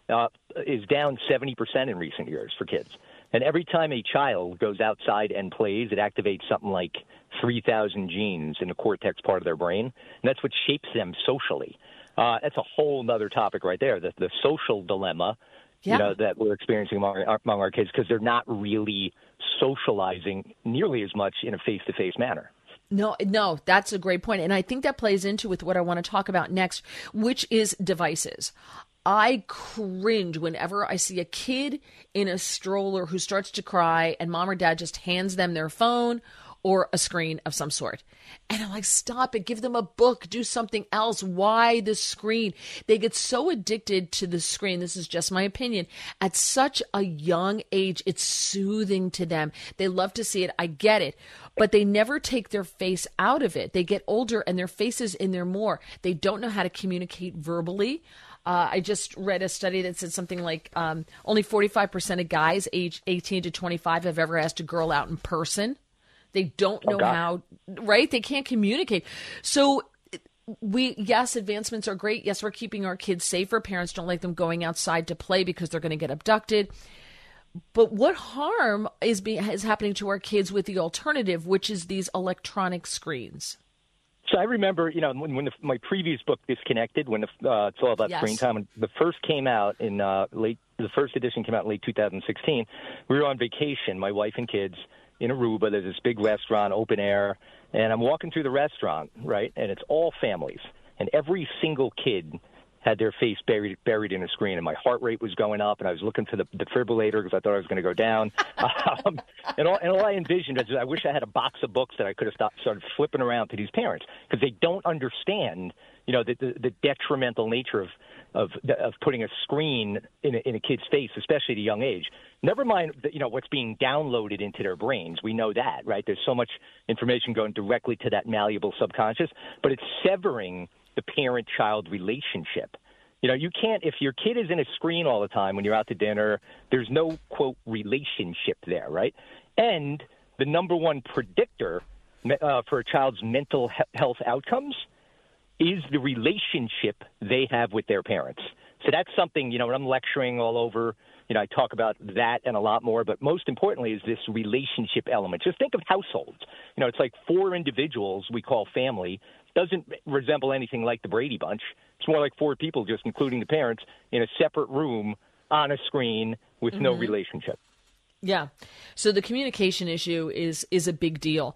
is down 70% in recent years for kids. And every time a child goes outside and plays, it activates something like 3,000 genes in the cortex part of their brain, and that's what shapes them socially. That's a whole other topic right there, the social dilemma that we're experiencing among our kids, because they're not really socializing nearly as much in a face-to-face manner. No, that's a great point. And I think that plays into with what I want to talk about next, which is devices. I cringe whenever I see a kid in a stroller who starts to cry and mom or dad just hands them their phone or a screen of some sort. And I'm like, stop it. Give them a book. Do something else. Why the screen? They get so addicted to the screen. This is just my opinion. At such a young age, it's soothing to them. They love to see it. I get it. But they never take their face out of it. They get older and their face is in there more. They don't know how to communicate verbally. I just read a study that said something like only 45% of guys age 18 to 25 have ever asked a girl out in person. They don't know how, right? They can't communicate. So yes, advancements are great. Yes, we're keeping our kids safer. Parents don't like them going outside to play because they're going to get abducted. But what harm is happening to our kids with the alternative, which is these electronic screens? So I remember, when my previous book, Disconnected, when it's all about screen time, when the first came out the first edition came out in late 2016. We were on vacation, my wife and kids, in Aruba. There's this big restaurant, open air, and I'm walking through the restaurant, right, and it's all families, and every single kid had their face buried in a screen, and my heart rate was going up, and I was looking for the defibrillator because I thought I was going to go down. And all I envisioned is I wish I had a box of books that I could have started flipping around to these parents, because they don't understand, the detrimental nature of putting a screen in a kid's face, especially at a young age. Never mind, what's being downloaded into their brains. We know that, right? There's so much information going directly to that malleable subconscious, but it's severing the parent-child relationship. You can't, if your kid is in a screen all the time when you're out to dinner, there's no, quote, relationship there, right? And the number one predictor for a child's mental health outcomes is the relationship they have with their parents. So that's something, when I'm lecturing all over, I talk about that and a lot more, but most importantly is this relationship element. Just think of households. It's like 4 individuals we call family. Doesn't resemble anything like the Brady Bunch. It's more like 4 people, just including the parents, in a separate room on a screen with no relationship. Yeah. So the communication issue is a big deal.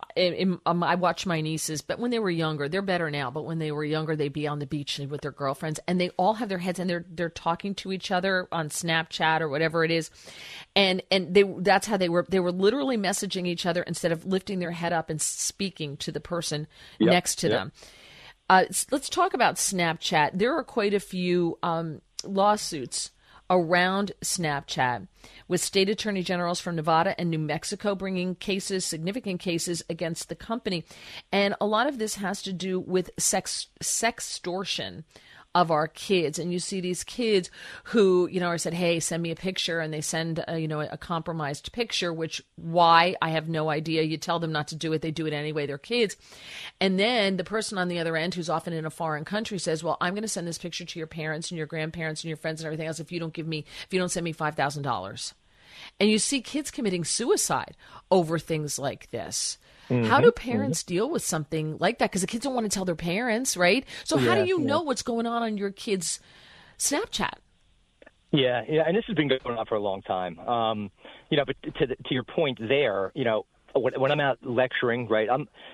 I watch my nieces, but when they were younger, they're better now, but when they were younger, they'd be on the beach with their girlfriends, and they all have their heads, and they're talking to each other on Snapchat or whatever it is. And that's how they were literally messaging each other instead of lifting their head up and speaking to the person next to them. Let's talk about Snapchat. There are quite a few lawsuits around Snapchat, with state attorney generals from Nevada and New Mexico bringing significant cases against the company. And a lot of this has to do with sextortion of our kids. And you see these kids who, are said, hey, send me a picture, and they send, a compromised picture, why? I have no idea. You tell them not to do it. They do it anyway. They're kids. And then the person on the other end, who's often in a foreign country, says, well, I'm going to send this picture to your parents and your grandparents and your friends and everything else if you don't send me $5,000. And you see kids committing suicide over things like this. Mm-hmm. How do parents deal with something like that? Because the kids don't want to tell their parents, right? So how do you know what's going on your kids' Snapchat? Yeah, and this has been going on for a long time. But to your point there, when I'm out lecturing, right,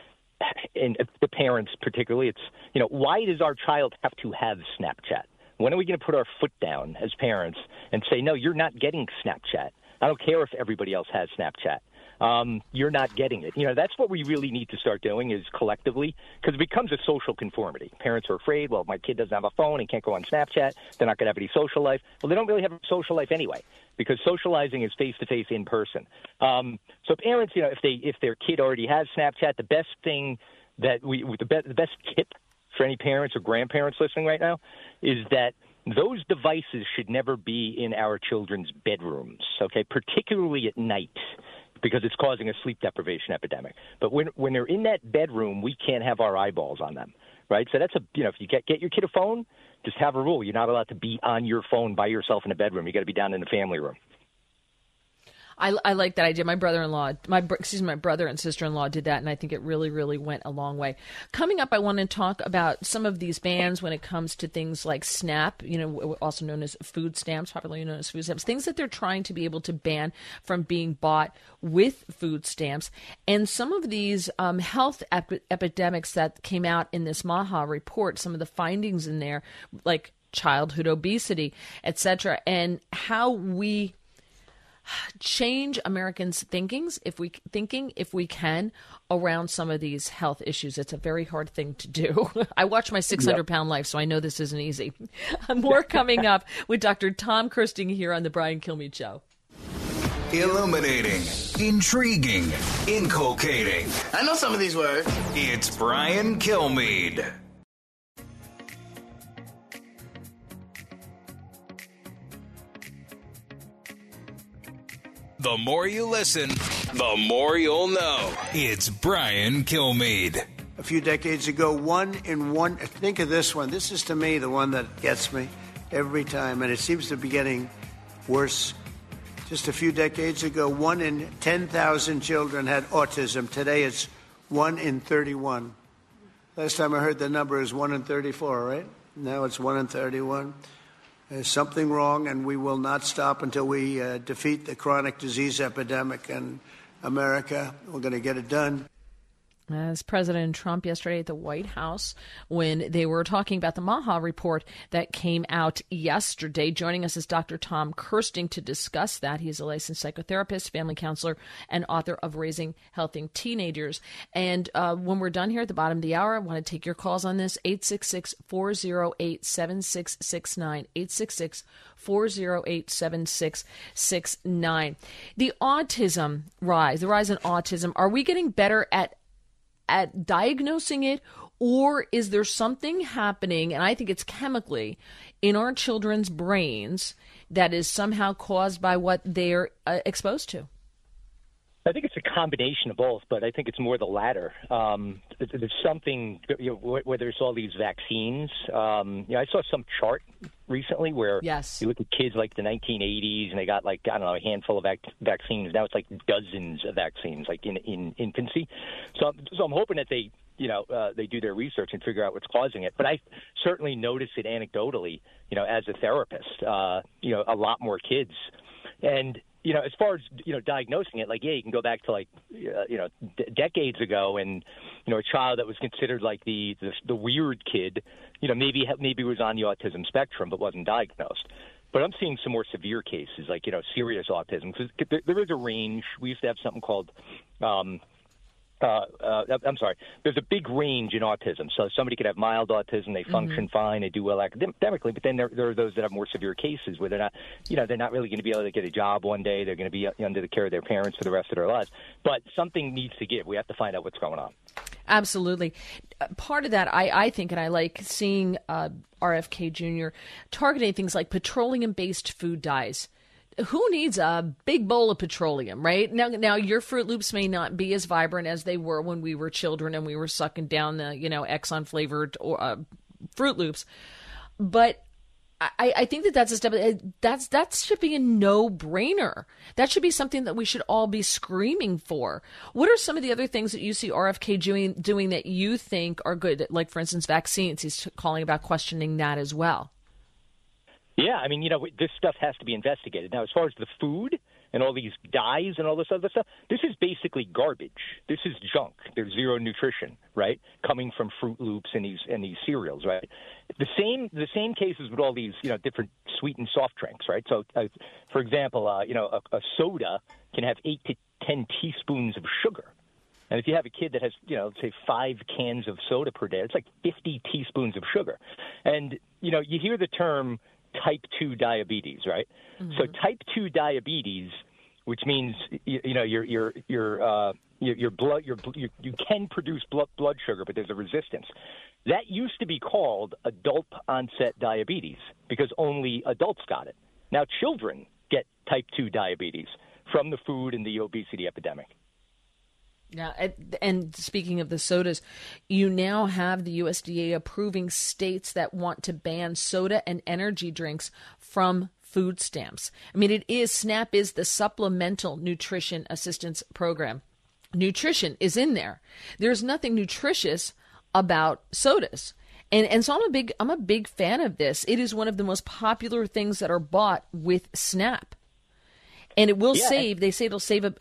and the parents particularly, it's, why does our child have to have Snapchat? When are we going to put our foot down as parents and say, no, you're not getting Snapchat? I don't care if everybody else has Snapchat. You're not getting it. That's what we really need to start doing, is collectively, because it becomes a social conformity. Parents are afraid, well, my kid doesn't have a phone, he can't go on Snapchat, they're not going to have any social life. Well, they don't really have a social life anyway, because socializing is face-to-face in person. So parents, if their kid already has Snapchat, the best thing the best tip for any parents or grandparents listening right now is that those devices should never be in our children's bedrooms, okay, particularly at night, because it's causing a sleep deprivation epidemic. But when they're in that bedroom, we can't have our eyeballs on them, right? So that's if you get your kid a phone, just have a rule. You're not allowed to be on your phone by yourself in a bedroom. You got to be down in the family room. I like that idea. My brother and sister-in-law did that, and I think it really, really went a long way. Coming up, I want to talk about some of these bans when it comes to things like SNAP, also known as food stamps, popularly known as food stamps, things that they're trying to be able to ban from being bought with food stamps, and some of these health epidemics that came out in this MAHA report, some of the findings in there, like childhood obesity, etc., and how we change Americans' thinking if we can around some of these health issues. It's a very hard thing to do. I watch my 600-pound life, so I know this isn't easy. More coming up with Dr. Tom Kersting here on the Brian Kilmeade Show. Illuminating, intriguing, inculcating. I know some of these words. It's Brian Kilmeade. The more you listen, the more you'll know. It's Brian Kilmeade. A few decades ago, 1 in 1. Think of this one. This is, to me, the one that gets me every time, and it seems to be getting worse. Just a few decades ago, 1 in 10,000 children had autism. Today, it's 1 in 31. Last time I heard the number is 1 in 34, right? Now it's 1 in 31. There's something wrong, and we will not stop until we defeat the chronic disease epidemic in America. We're going to get it done. As President Trump yesterday at the White House when they were talking about the MAHA report that came out yesterday. Joining us is Dr. Tom Kersting to discuss that. He's a licensed psychotherapist, family counselor, and author of Raising Healthy Teenagers. And when we're done here at the bottom of the hour, I want to take your calls on this, 866-408-7669, 866-408-7669. The autism rise, the rise in autism, are we getting better at diagnosing it, or is there something happening, and I think it's chemically, in our children's brains that is somehow caused by what they're exposed to? I think it's a combination of both, but I think it's more the latter. There's something, whether it's all these vaccines. I saw some chart recently where you look at kids like the 1980s and they got a handful of vaccines. Now it's like dozens of vaccines, like in infancy. So I'm hoping that they do their research and figure out what's causing it. But I certainly notice it anecdotally, as a therapist, a lot more kids. And as far as, diagnosing it, you can go back to decades ago and, a child that was considered like the weird kid, maybe was on the autism spectrum but wasn't diagnosed. But I'm seeing some more severe cases, serious autism. Because there is a range. We used to have something called there's a big range in autism. So somebody could have mild autism, they function fine, they do well academically, but then there are those that have more severe cases where they're not really going to be able to get a job one day. They're going to be under the care of their parents for the rest of their lives. But something needs to give. We have to find out what's going on. Absolutely. Part of that, I think, and I like seeing RFK Jr. targeting things like petroleum-based food dyes. Who needs a big bowl of petroleum, right? Now your Fruit Loops may not be as vibrant as they were when we were children and we were sucking down the, Exxon flavored Fruit Loops. But I think that's a step. That should be a no-brainer. That should be something that we should all be screaming for. What are some of the other things that you see RFK doing that you think are good? Like, for instance, vaccines. He's calling about questioning that as well. Yeah, this stuff has to be investigated. Now, as far as the food and all these dyes and all this other stuff, this is basically garbage. This is junk. There's zero nutrition, right, coming from Fruit Loops and these cereals, right? The same cases with all these, different sweet and soft drinks, right? So, for example, a soda can have 8 to 10 teaspoons of sugar. And if you have a kid that has, say 5 cans of soda per day, it's like 50 teaspoons of sugar. And, you hear the term type 2 diabetes, right? Mm-hmm. So type 2 diabetes, which means your blood you can produce blood sugar, but there's a resistance. That used to be called adult onset diabetes because only adults got it. Now children get type 2 diabetes from the food and the obesity epidemic. Yeah, and speaking of the sodas, you now have the USDA approving states that want to ban soda and energy drinks from food stamps. SNAP is the Supplemental Nutrition Assistance Program. Nutrition is in there. There's nothing nutritious about sodas. And so I'm a big fan of this. It is one of the most popular things that are bought with SNAP. And it will save, they say it'll save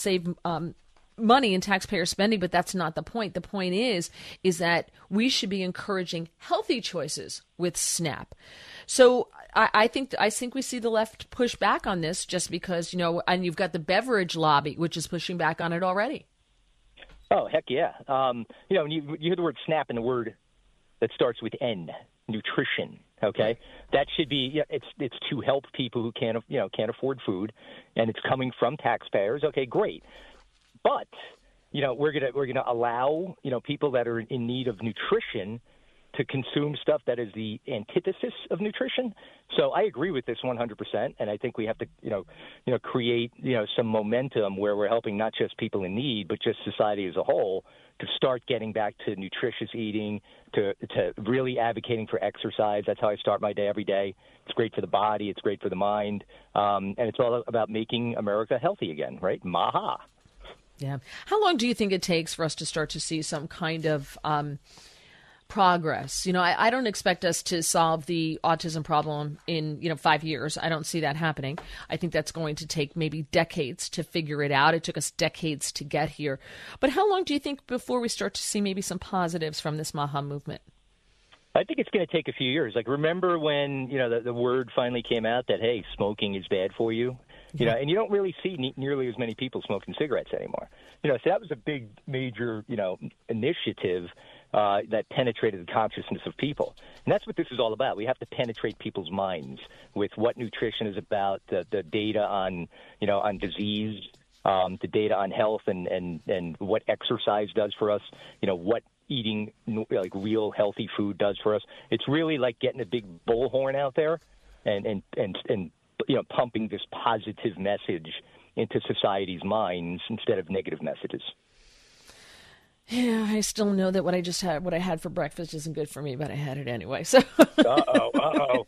money in taxpayer spending, but that's not the point. The point is that we should be encouraging healthy choices with SNAP. So I think we see the left push back on this just because, and you've got the beverage lobby, which is pushing back on it already. Oh, heck yeah. When you hear the word SNAP and the word that starts with N, nutrition, okay? That should be, it's to help people who can't afford food, and it's coming from taxpayers. Okay, great. But, we're gonna allow, people that are in need of nutrition to consume stuff that is the antithesis of nutrition. So I agree with this 100%, and I think we have to, create, some momentum where we're helping not just people in need, but just society as a whole to start getting back to nutritious eating, to really advocating for exercise. That's how I start my day every day. It's great for the body. It's great for the mind. And it's all about making America healthy again, right? Maha. Yeah. How long do you think it takes for us to start to see some kind of progress. I don't expect us to solve the autism problem in, 5 years. I don't see that happening. I think that's going to take maybe decades to figure it out. It took us decades to get here. But how long do you think before we start to see maybe some positives from this MAHA movement? I think it's going to take a few years. Like, remember when, the word finally came out that, hey, smoking is bad for you? And you don't really see nearly as many people smoking cigarettes anymore. So that was a big, major, initiative that penetrated the consciousness of people. And that's what this is all about. We have to penetrate people's minds with what nutrition is about, the data on, on disease, the data on health and what exercise does for us, what eating like real healthy food does for us. It's really like getting a big bullhorn out there and pumping this positive message into society's minds instead of negative messages. Yeah, I still know that what I had for breakfast isn't good for me, but I had it anyway. So, uh-oh.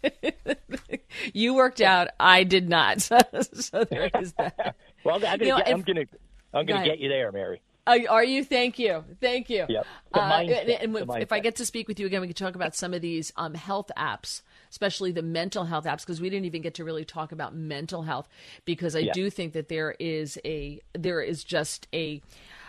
You worked out. I did not. So there is that. Well, I'm gonna get you there, Mary. Are you? Thank you. Yep. If I get to speak with you again, we can talk about some of these health apps, especially the mental health apps, because we didn't even get to really talk about mental health, because I do think that there is just a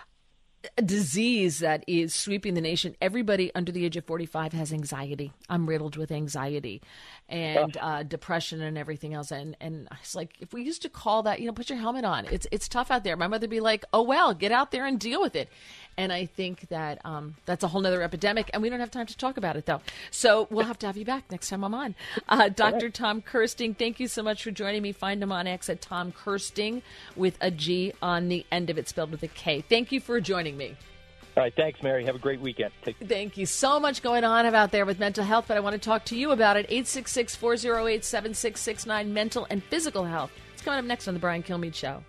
disease that is sweeping the nation. Everybody under the age of 45 has anxiety. I'm riddled with anxiety and depression and everything else. And it's like, if we used to call that, put your helmet on. It's tough out there. My mother would be like, oh, well, get out there and deal with it. And I think that that's a whole nother epidemic, and we don't have time to talk about it, though. So we'll have to have you back next time I'm on. Dr. Tom Kersting, thank you so much for joining me. Find him on X at Tom Kersting with a G on the end of it, spelled with a K. Thank you for joining me. All right. Thanks, Mary. Have a great weekend. Thank you. So much going on out there with mental health, but I want to talk to you about it. 866-408-7669, mental and physical health. It's coming up next on The Brian Kilmeade Show.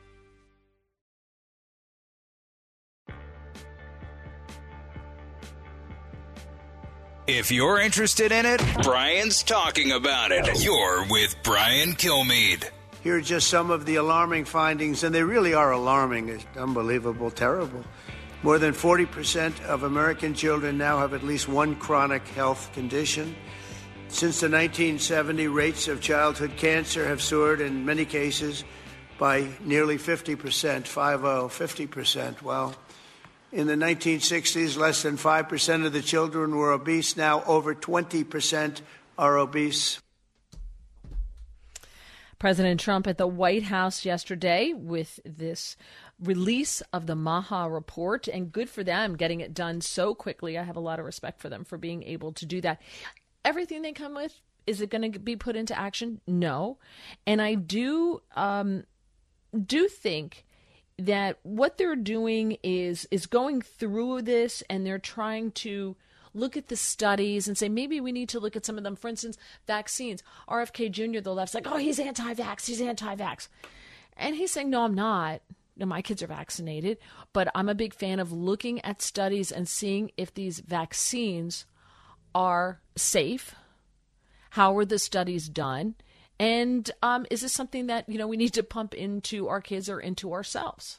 If you're interested in it, Brian's talking about it. You're with Brian Kilmeade. Here are just some of the alarming findings, and they really are alarming. It's unbelievable, terrible. More than 40% of American children now have at least one chronic health condition. Since the 1970, rates of childhood cancer have soared in many cases by nearly 50%, 50%. Well, in the 1960s, less than 5% of the children were obese. Now over 20% are obese. President Trump at the White House yesterday with this release of the MAHA report, and good for them getting it done so quickly. I have a lot of respect for them for being able to do that. Everything they come with, is it going to be put into action? No. And I do think that what they're doing is going through this, and they're trying to look at the studies and say, maybe we need to look at some of them. For instance, vaccines. RFK Jr., the left's like, oh, he's anti-vax. And he's saying, no, I'm not. No, my kids are vaccinated. But I'm a big fan of looking at studies and seeing if these vaccines are safe. How are the studies done? And is this something that, we need to pump into our kids or into ourselves?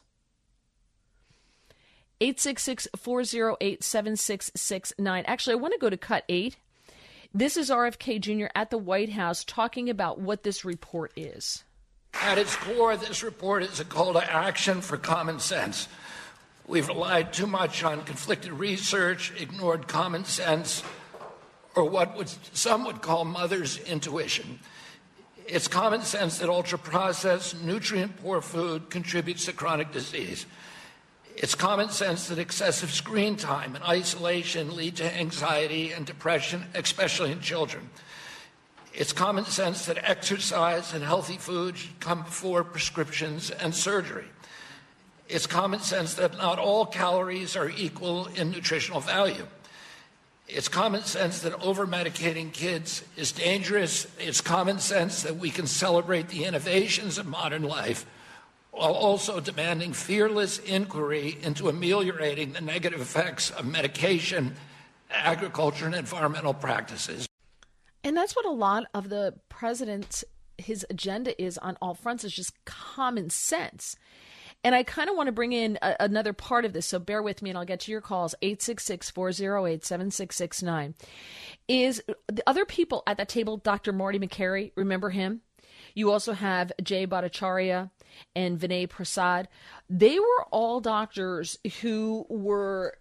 866-408-7669. Actually, I want to go to cut 8. This is RFK Jr. at the White House talking about what this report is. At its core, this report is a call to action for common sense. We've relied too much on conflicted research, ignored common sense, or what some would call mother's intuition. It's common sense that ultra-processed, nutrient-poor food contributes to chronic disease. It's common sense that excessive screen time and isolation lead to anxiety and depression, especially in children. It's common sense that exercise and healthy food should come before prescriptions and surgery. It's common sense that not all calories are equal in nutritional value. It's common sense that over-medicating kids is dangerous. It's common sense that we can celebrate the innovations of modern life while also demanding fearless inquiry into ameliorating the negative effects of medication, agriculture, and environmental practices. And that's what a lot of the president's, his agenda is on all fronts, is just common sense. And I kind of want to bring in another part of this, so bear with me and I'll get to your calls, 866-408-7669, is the other people at that table, Dr. Marty Makary, remember him? You also have Jay Bhattacharya and Vinay Prasad. They were all doctors who were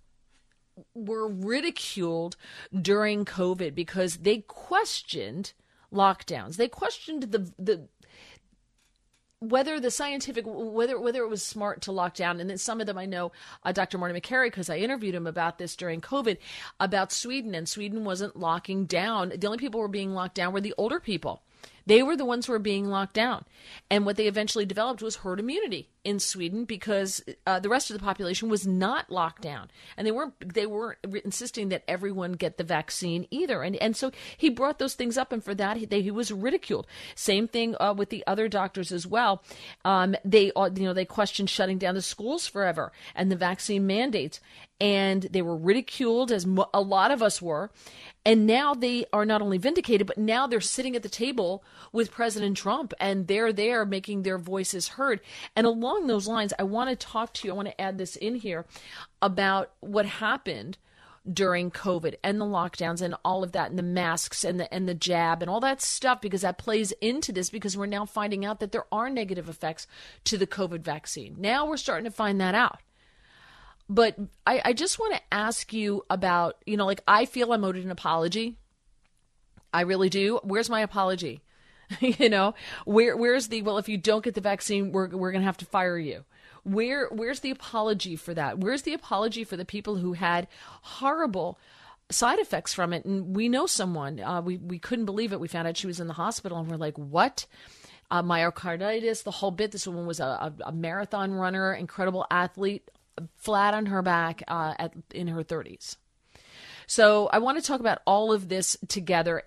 ridiculed during COVID because they questioned lockdowns. They questioned the whether it was smart to lock down. And then some of them I know, Dr. Marty Makary, because I interviewed him about this during COVID, about Sweden, and Sweden wasn't locking down. The only people who were being locked down were the older people. They were the ones who were being locked down. And what they eventually developed was herd immunity in Sweden because the rest of the population was not locked down. And they weren't insisting that everyone get the vaccine either. And so he brought those things up, and for that he was ridiculed. Same thing with the other doctors as well. They questioned shutting down the schools forever and the vaccine mandates. And they were ridiculed, as a lot of us were. And now they are not only vindicated, but now they're sitting at the table with President Trump, and they're there making their voices heard. And along those lines, I want to talk to you, I want to add this in here, about what happened during COVID and the lockdowns and all of that, and the masks and the jab and all that stuff, because that plays into this, because we're now finding out that there are negative effects to the COVID vaccine. Now we're starting to find that out. But I just want to ask you about, I feel I'm owed an apology. I really do. Where's my apology? Where's the, well, if you don't get the vaccine, we're going to have to fire you. Where's the apology for that? Where's the apology for the people who had horrible side effects from it? And we know someone, we couldn't believe it. We found out she was in the hospital, and we're like, what? Myocarditis, the whole bit. This woman was a marathon runner, incredible athlete, flat on her back in her 30s. So I want to talk about all of this together.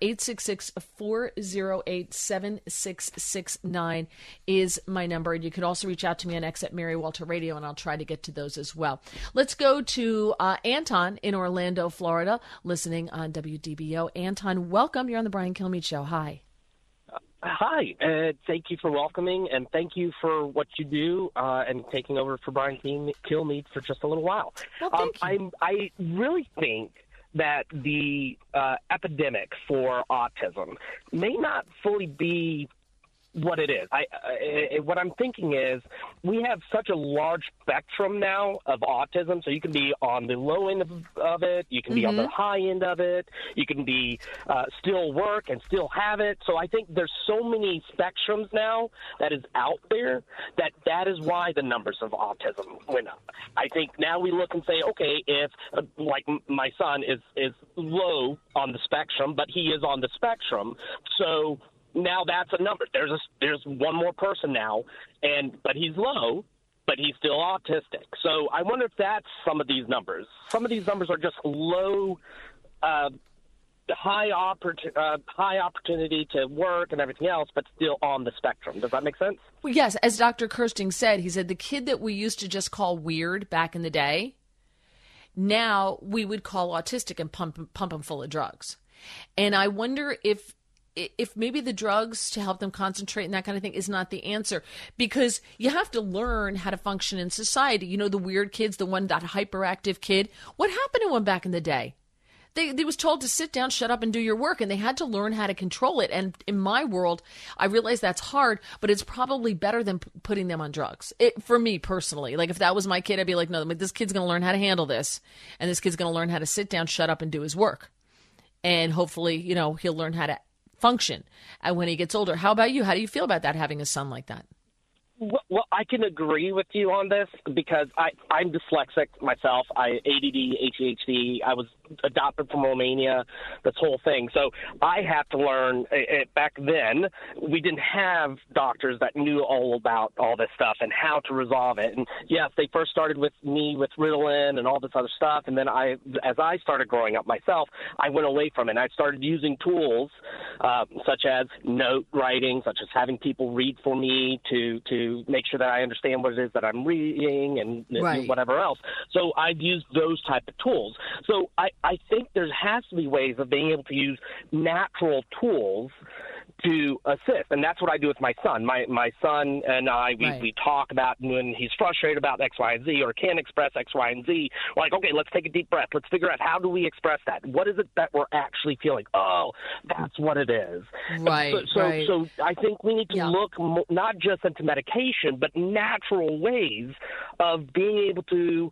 866-408-7669 is my number. And you can also reach out to me on X at Mary Walter Radio, and I'll try to get to those as well. Let's go to Anton in Orlando, Florida, listening on WDBO. Anton, welcome. You're on the Brian Kilmeade Show. Hi. Hi, thank you for welcoming, and thank you for what you do and taking over for Brian Kilmeade for just a little while. Well, I really think that the epidemic for autism may not fully be what it is. What I'm thinking is we have such a large spectrum now of autism, so you can be on the low end of it, you can be on the high end of it, you can be still work and still have it. So I think there's so many spectrums now that is out there that is why the numbers of autism went up. I think now we look and say, okay, if like my son is low on the spectrum, but he is on the spectrum, so now that's a number. There's one more person now, but he's low, but he's still autistic. So I wonder if that's some of these numbers. Some of these numbers are just low, high opportunity to work and everything else, but still on the spectrum. Does that make sense? Well, yes. As Dr. Kirsting said, he said the kid that we used to just call weird back in the day, now we would call autistic and pump him full of drugs. And I wonder if maybe the drugs to help them concentrate and that kind of thing is not the answer, because you have to learn how to function in society. The weird kids, that hyperactive kid, what happened to him back in the day? They was told to sit down, shut up, and do your work, and they had to learn how to control it. And in my world, I realize that's hard, but it's probably better than putting them on drugs. For me personally, like if that was my kid, I'd be like, no, this kid's going to learn how to handle this, and this kid's going to learn how to sit down, shut up, and do his work. And hopefully, he'll learn how to function when he gets older. How about you? How do you feel about that, having a son like that? Well, I can agree with you on this because I'm dyslexic myself. I ADD, ADHD. I was adopted from Romania, this whole thing. So I had to learn. Back then, we didn't have doctors that knew all about all this stuff and how to resolve it. And yes, they first started with me with Ritalin and all this other stuff. And then as I started growing up myself, I went away from it. And I started using tools such as note writing, such as having people read for me to make sure that I understand what it is that I'm reading and whatever else. So I've used those type of tools. So I think there has to be ways of being able to use natural tools to assist. And that's what I do with my son. My son and I, we talk about when he's frustrated about X, Y, and Z, or can't express X, Y, and Z. We're like, okay, let's take a deep breath. Let's figure out, how do we express that? What is it that we're actually feeling? Oh, that's what it is. Right. So I think we need to look not just into medication, but natural ways of being able to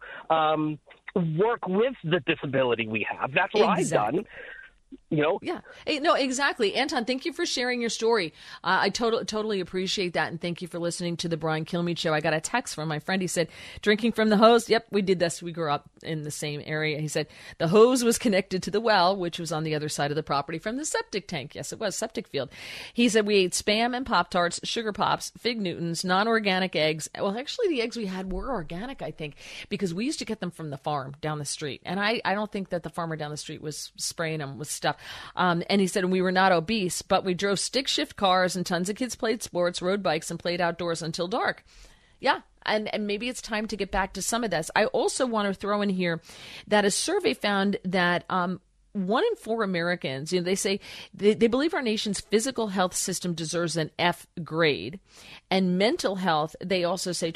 work with the disability we have. That's what I've done. Yeah. No, exactly. Anton, thank you for sharing your story. I totally appreciate that. And thank you for listening to the Brian Kilmeade Show. I got a text from my friend. He said, drinking from the hose. Yep, we did this. We grew up in the same area. He said, the hose was connected to the well, which was on the other side of the property from the septic tank. Yes, it was septic field. He said, we ate Spam and Pop-Tarts, Sugar Pops, Fig Newtons, non-organic eggs. Well, actually, the eggs we had were organic, I think, because we used to get them from the farm down the street. And I don't think that the farmer down the street was spraying them with stuff. And he said, we were not obese, but we drove stick shift cars and tons of kids played sports, rode bikes, and played outdoors until dark. Yeah. And maybe it's time to get back to some of this. I also want to throw in here that a survey found that 1 in 4 Americans, they say they believe our nation's physical health system deserves an F grade. And mental health, they also say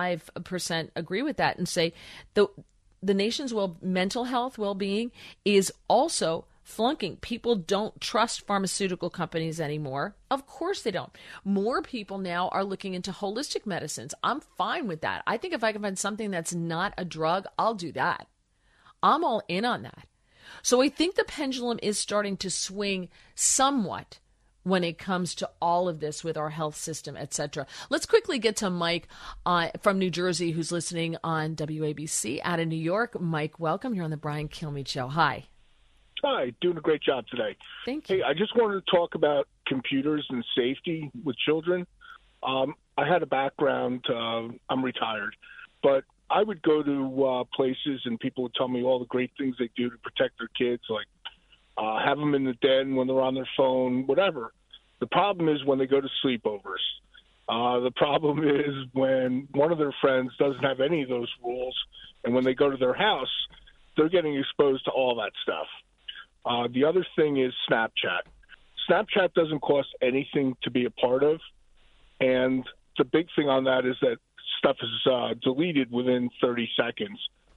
25% agree with that and say the nation's mental health well-being is also flunking. People don't trust pharmaceutical companies anymore. Of course they don't. More people now are looking into holistic medicines. I'm fine with that. I think if I can find something that's not a drug, I'll do that. I'm all in on that. So I think the pendulum is starting to swing somewhat when it comes to all of this with our health system, etc. Let's quickly get to Mike from New Jersey, who's listening on WABC out of New York. Mike, welcome. You're on the Brian Kilmeade Show. Hi. Hi, doing a great job today. Thank you. Hey, I just wanted to talk about computers and safety with children. I had a background, I'm retired, but I would go to places and people would tell me all the great things they do to protect their kids, like have them in the den when they're on their phone, whatever. The problem is when they go to sleepovers. The problem is when one of their friends doesn't have any of those rules, and when they go to their house, they're getting exposed to all that stuff. The other thing is Snapchat. Snapchat doesn't cost anything to be a part of, and the big thing on that is that stuff is deleted within 30 seconds.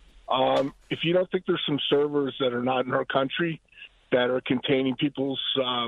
If you don't think there's some servers that are not in our country that are containing people's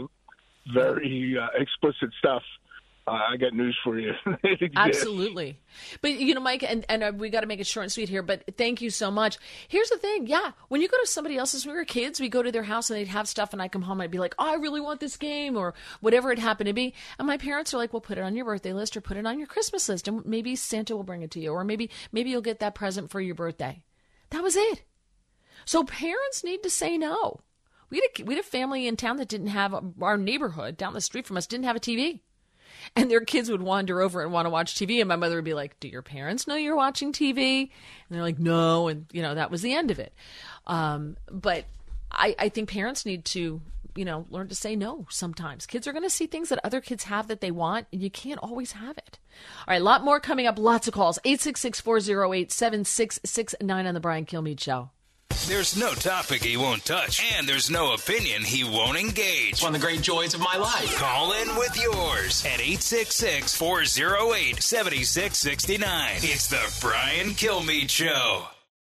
very explicit stuff, I got news for you. Absolutely. But, Mike, and we got to make it short and sweet here, but thank you so much. Here's the thing. Yeah, when you go to somebody else's, when we were kids, we go to their house and they'd have stuff and I come home and I'd be like, oh, I really want this game or whatever it happened to be. And my parents are like, well, put it on your birthday list or put it on your Christmas list and maybe Santa will bring it to you or maybe you'll get that present for your birthday. That was it. So parents need to say no. We had a family in town that didn't have, our neighborhood down the street from us didn't have a TV. And their kids would wander over and want to watch TV. And my mother would be like, do your parents know you're watching TV? And they're like, no. And, that was the end of it. But I think parents need to, learn to say no sometimes. Kids are going to see things that other kids have that they want, and you can't always have it. All right, a lot more coming up. Lots of calls. 866-408-7669 on the Brian Kilmeade Show. There's no topic he won't touch, and there's no opinion he won't engage. One of the great joys of my life. Call in with yours at 866-408-7669. It's the Brian Kilmeade Show.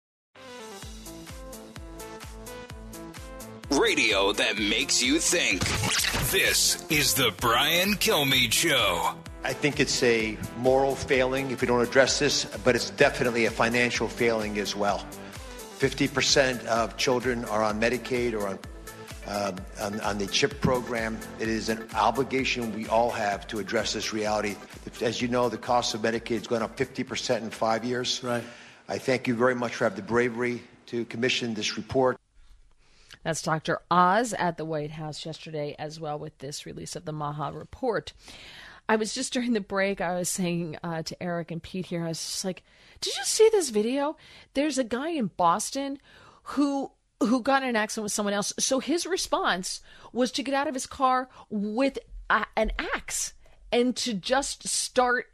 Radio that makes you think. This is the Brian Kilmeade Show. I think it's a moral failing if we don't address this, but it's definitely a financial failing as well. 50% of children are on Medicaid or on the CHIP program. It is an obligation we all have to address this reality. As you know, the cost of Medicaid has gone up 50% in 5 years. Right. I thank you very much for having the bravery to commission this report. That's Dr. Oz at the White House yesterday as well with this release of the MAHA report. I was just during the break, I was saying to Eric and Pete here, I was just like, did you see this video? There's a guy in Boston who got in an accident with someone else. So his response was to get out of his car with an axe and to just start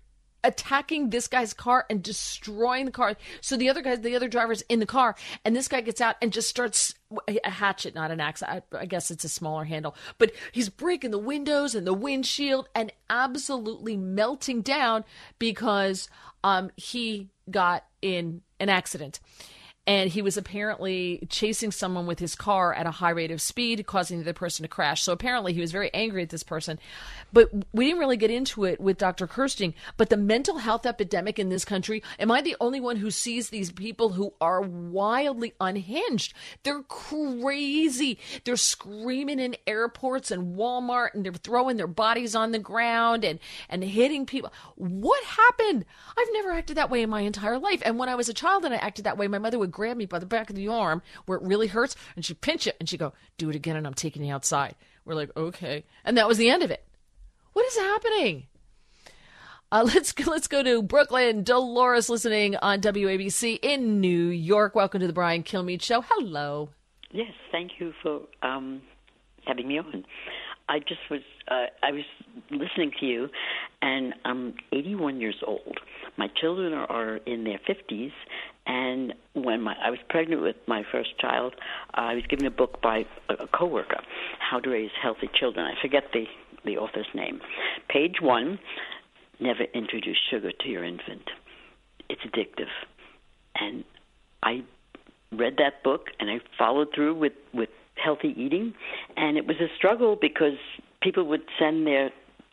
attacking this guy's car and destroying the car. So the other driver's in the car, and this guy gets out and just starts a hatchet, not an axe. I guess it's a smaller handle, but he's breaking the windows and the windshield and absolutely melting down because he got in an accident. And he was apparently chasing someone with his car at a high rate of speed, causing the other person to crash. So apparently he was very angry at this person. But we didn't really get into it with Dr. Kirsting. But the mental health epidemic in this country, am I the only one who sees these people who are wildly unhinged? They're crazy. They're screaming in airports and Walmart, and they're throwing their bodies on the ground and hitting people. What happened? I've never acted that way in my entire life. And when I was a child and I acted that way, my mother would grab me by the back of the arm where it really hurts, and she'd pinch it, and she'd go, do it again, and I'm taking you outside. We're like, okay. And that was the end of it. What is happening? Let's go to Brooklyn. Dolores listening on WABC in New York. Welcome to the Brian Kilmeade Show. Hello. Yes, thank you for having me on. I was listening to you, and I'm 81 years old. My children are in their 50s, and when I was pregnant with my first child, I was given a book by a coworker, How to Raise Healthy Children. I forget the author's name. Page 1, never introduce sugar to your infant. It's addictive. And I read that book, and I followed through with healthy eating, and it was a struggle because people would send their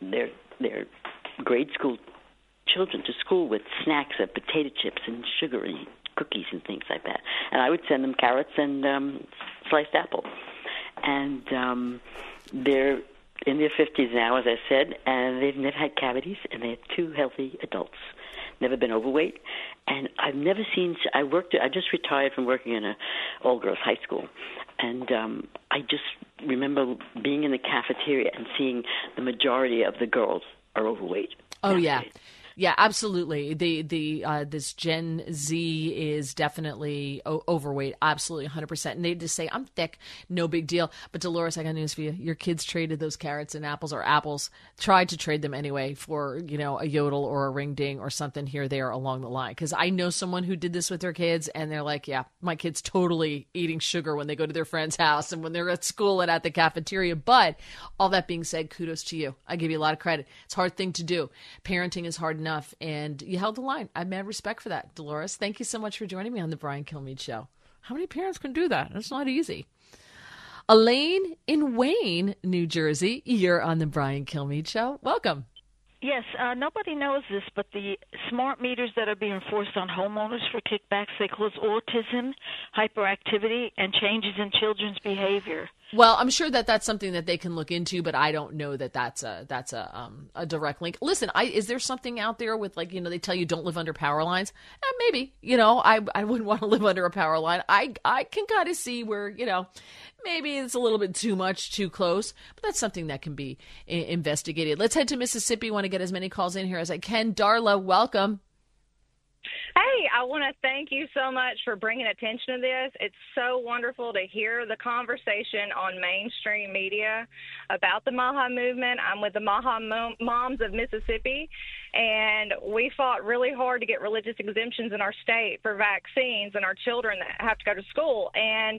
grade school children to school with snacks of potato chips and sugary cookies and things like that, and I would send them carrots and sliced apple. And they're in their 50s now, as I said, and they've never had cavities, and they're 2 healthy adults, never been overweight. And I've never seen, I just retired from working in an all-girls high school, and I just remember being in the cafeteria and seeing the majority of the girls are overweight. Oh, yeah. Yeah, absolutely. This Gen Z is definitely overweight, absolutely 100%. And they just say, I'm thick, no big deal. But Dolores, I got news for you. Your kids traded those carrots and apples, or apples, tried to trade them anyway for, a yodel or a ring ding or something here, there along the line. Because I know someone who did this with their kids, and they're like, yeah, my kid's totally eating sugar when they go to their friend's house and when they're at school and at the cafeteria. But all that being said, kudos to you. I give you a lot of credit. It's a hard thing to do. Parenting is hard enough, and you held the line. I have mad respect for that, Dolores. Thank you so much for joining me on the Brian Kilmeade Show. How many parents can do that? It's not easy. Elaine in Wayne, New Jersey, you're on the Brian Kilmeade Show. Welcome. Yes, nobody knows this, but the smart meters that are being forced on homeowners for kickbacks, they cause autism, hyperactivity, and changes in children's behavior. Well, I'm sure that that's something that they can look into, but I don't know that that's a direct link. Listen, is there something out there with, like, they tell you don't live under power lines? Maybe, I wouldn't want to live under a power line. I can kind of see where, maybe it's a little bit too much, too close, but that's something that can be investigated. Let's head to Mississippi. I want to get as many calls in here as I can. Darla, welcome. Hey, I want to thank you so much for bringing attention to this. It's so wonderful to hear the conversation on mainstream media about the MAHA movement. I'm with the MAHA Moms of Mississippi, and we fought really hard to get religious exemptions in our state for vaccines and our children that have to go to school. And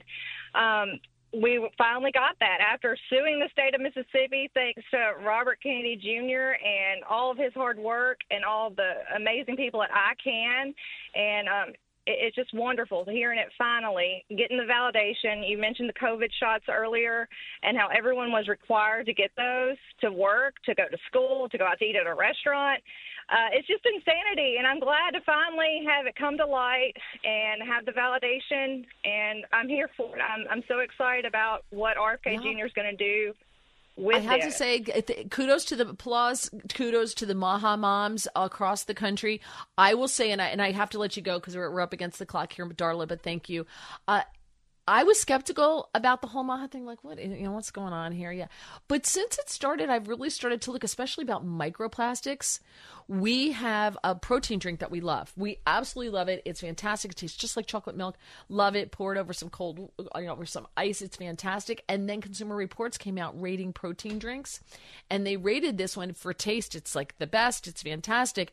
we finally got that after suing the state of Mississippi, thanks to Robert Kennedy Jr. and all of his hard work and all the amazing people at ICANN. And it's just wonderful hearing it finally, getting the validation. You mentioned the COVID shots earlier and how everyone was required to get those to work, to go to school, to go out to eat at a restaurant. It's just insanity, and I'm glad to finally have it come to light and have the validation, and I'm here for it. I'm so excited about what RFK Jr. is going to do with it. I have to say, kudos to the MAHA moms across the country. I will say, and I have to let you go because we're up against the clock here, Darla, but thank you. I was skeptical about the whole MAHA thing, like, what's going on here? Yeah. But since it started, I've really started to look, especially about microplastics. We have a protein drink that we love. We absolutely love it. It's fantastic. It tastes just like chocolate milk. Love it. Pour it over some cold, over some ice. It's fantastic. And then Consumer Reports came out rating protein drinks, and they rated this one for taste. It's like the best. It's fantastic.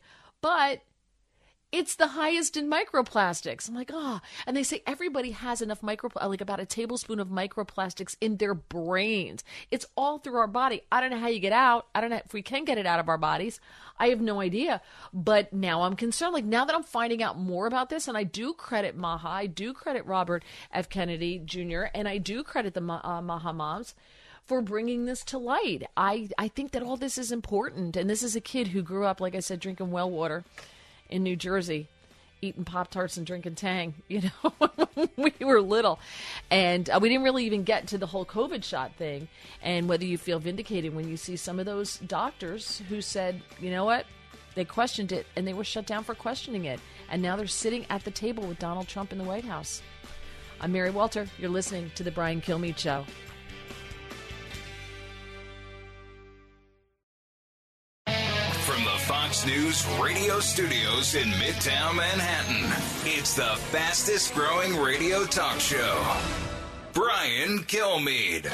but it's the highest in microplastics. I'm like, and they say everybody has enough like about a tablespoon of microplastics in their brains. It's all through our body. I don't know how you get out. I don't know if we can get it out of our bodies. I have no idea. But now I'm concerned. Like, now that I'm finding out more about this, and I do credit MAHA, I do credit Robert F. Kennedy Jr., and I do credit the MAHA moms for bringing this to light. I think that all this is important. And this is a kid who grew up, like I said, drinking well water in New Jersey, eating Pop-Tarts and drinking Tang, when we were little. And we didn't really even get to the whole COVID shot thing, and whether you feel vindicated when you see some of those doctors who said, you know what, they questioned it, and they were shut down for questioning it. And now they're sitting at the table with Donald Trump in the White House. I'm Mary Walter. You're listening to The Brian Kilmeade Show. Fox News radio studios in Midtown Manhattan. It's the fastest growing radio talk show. Brian Kilmeade.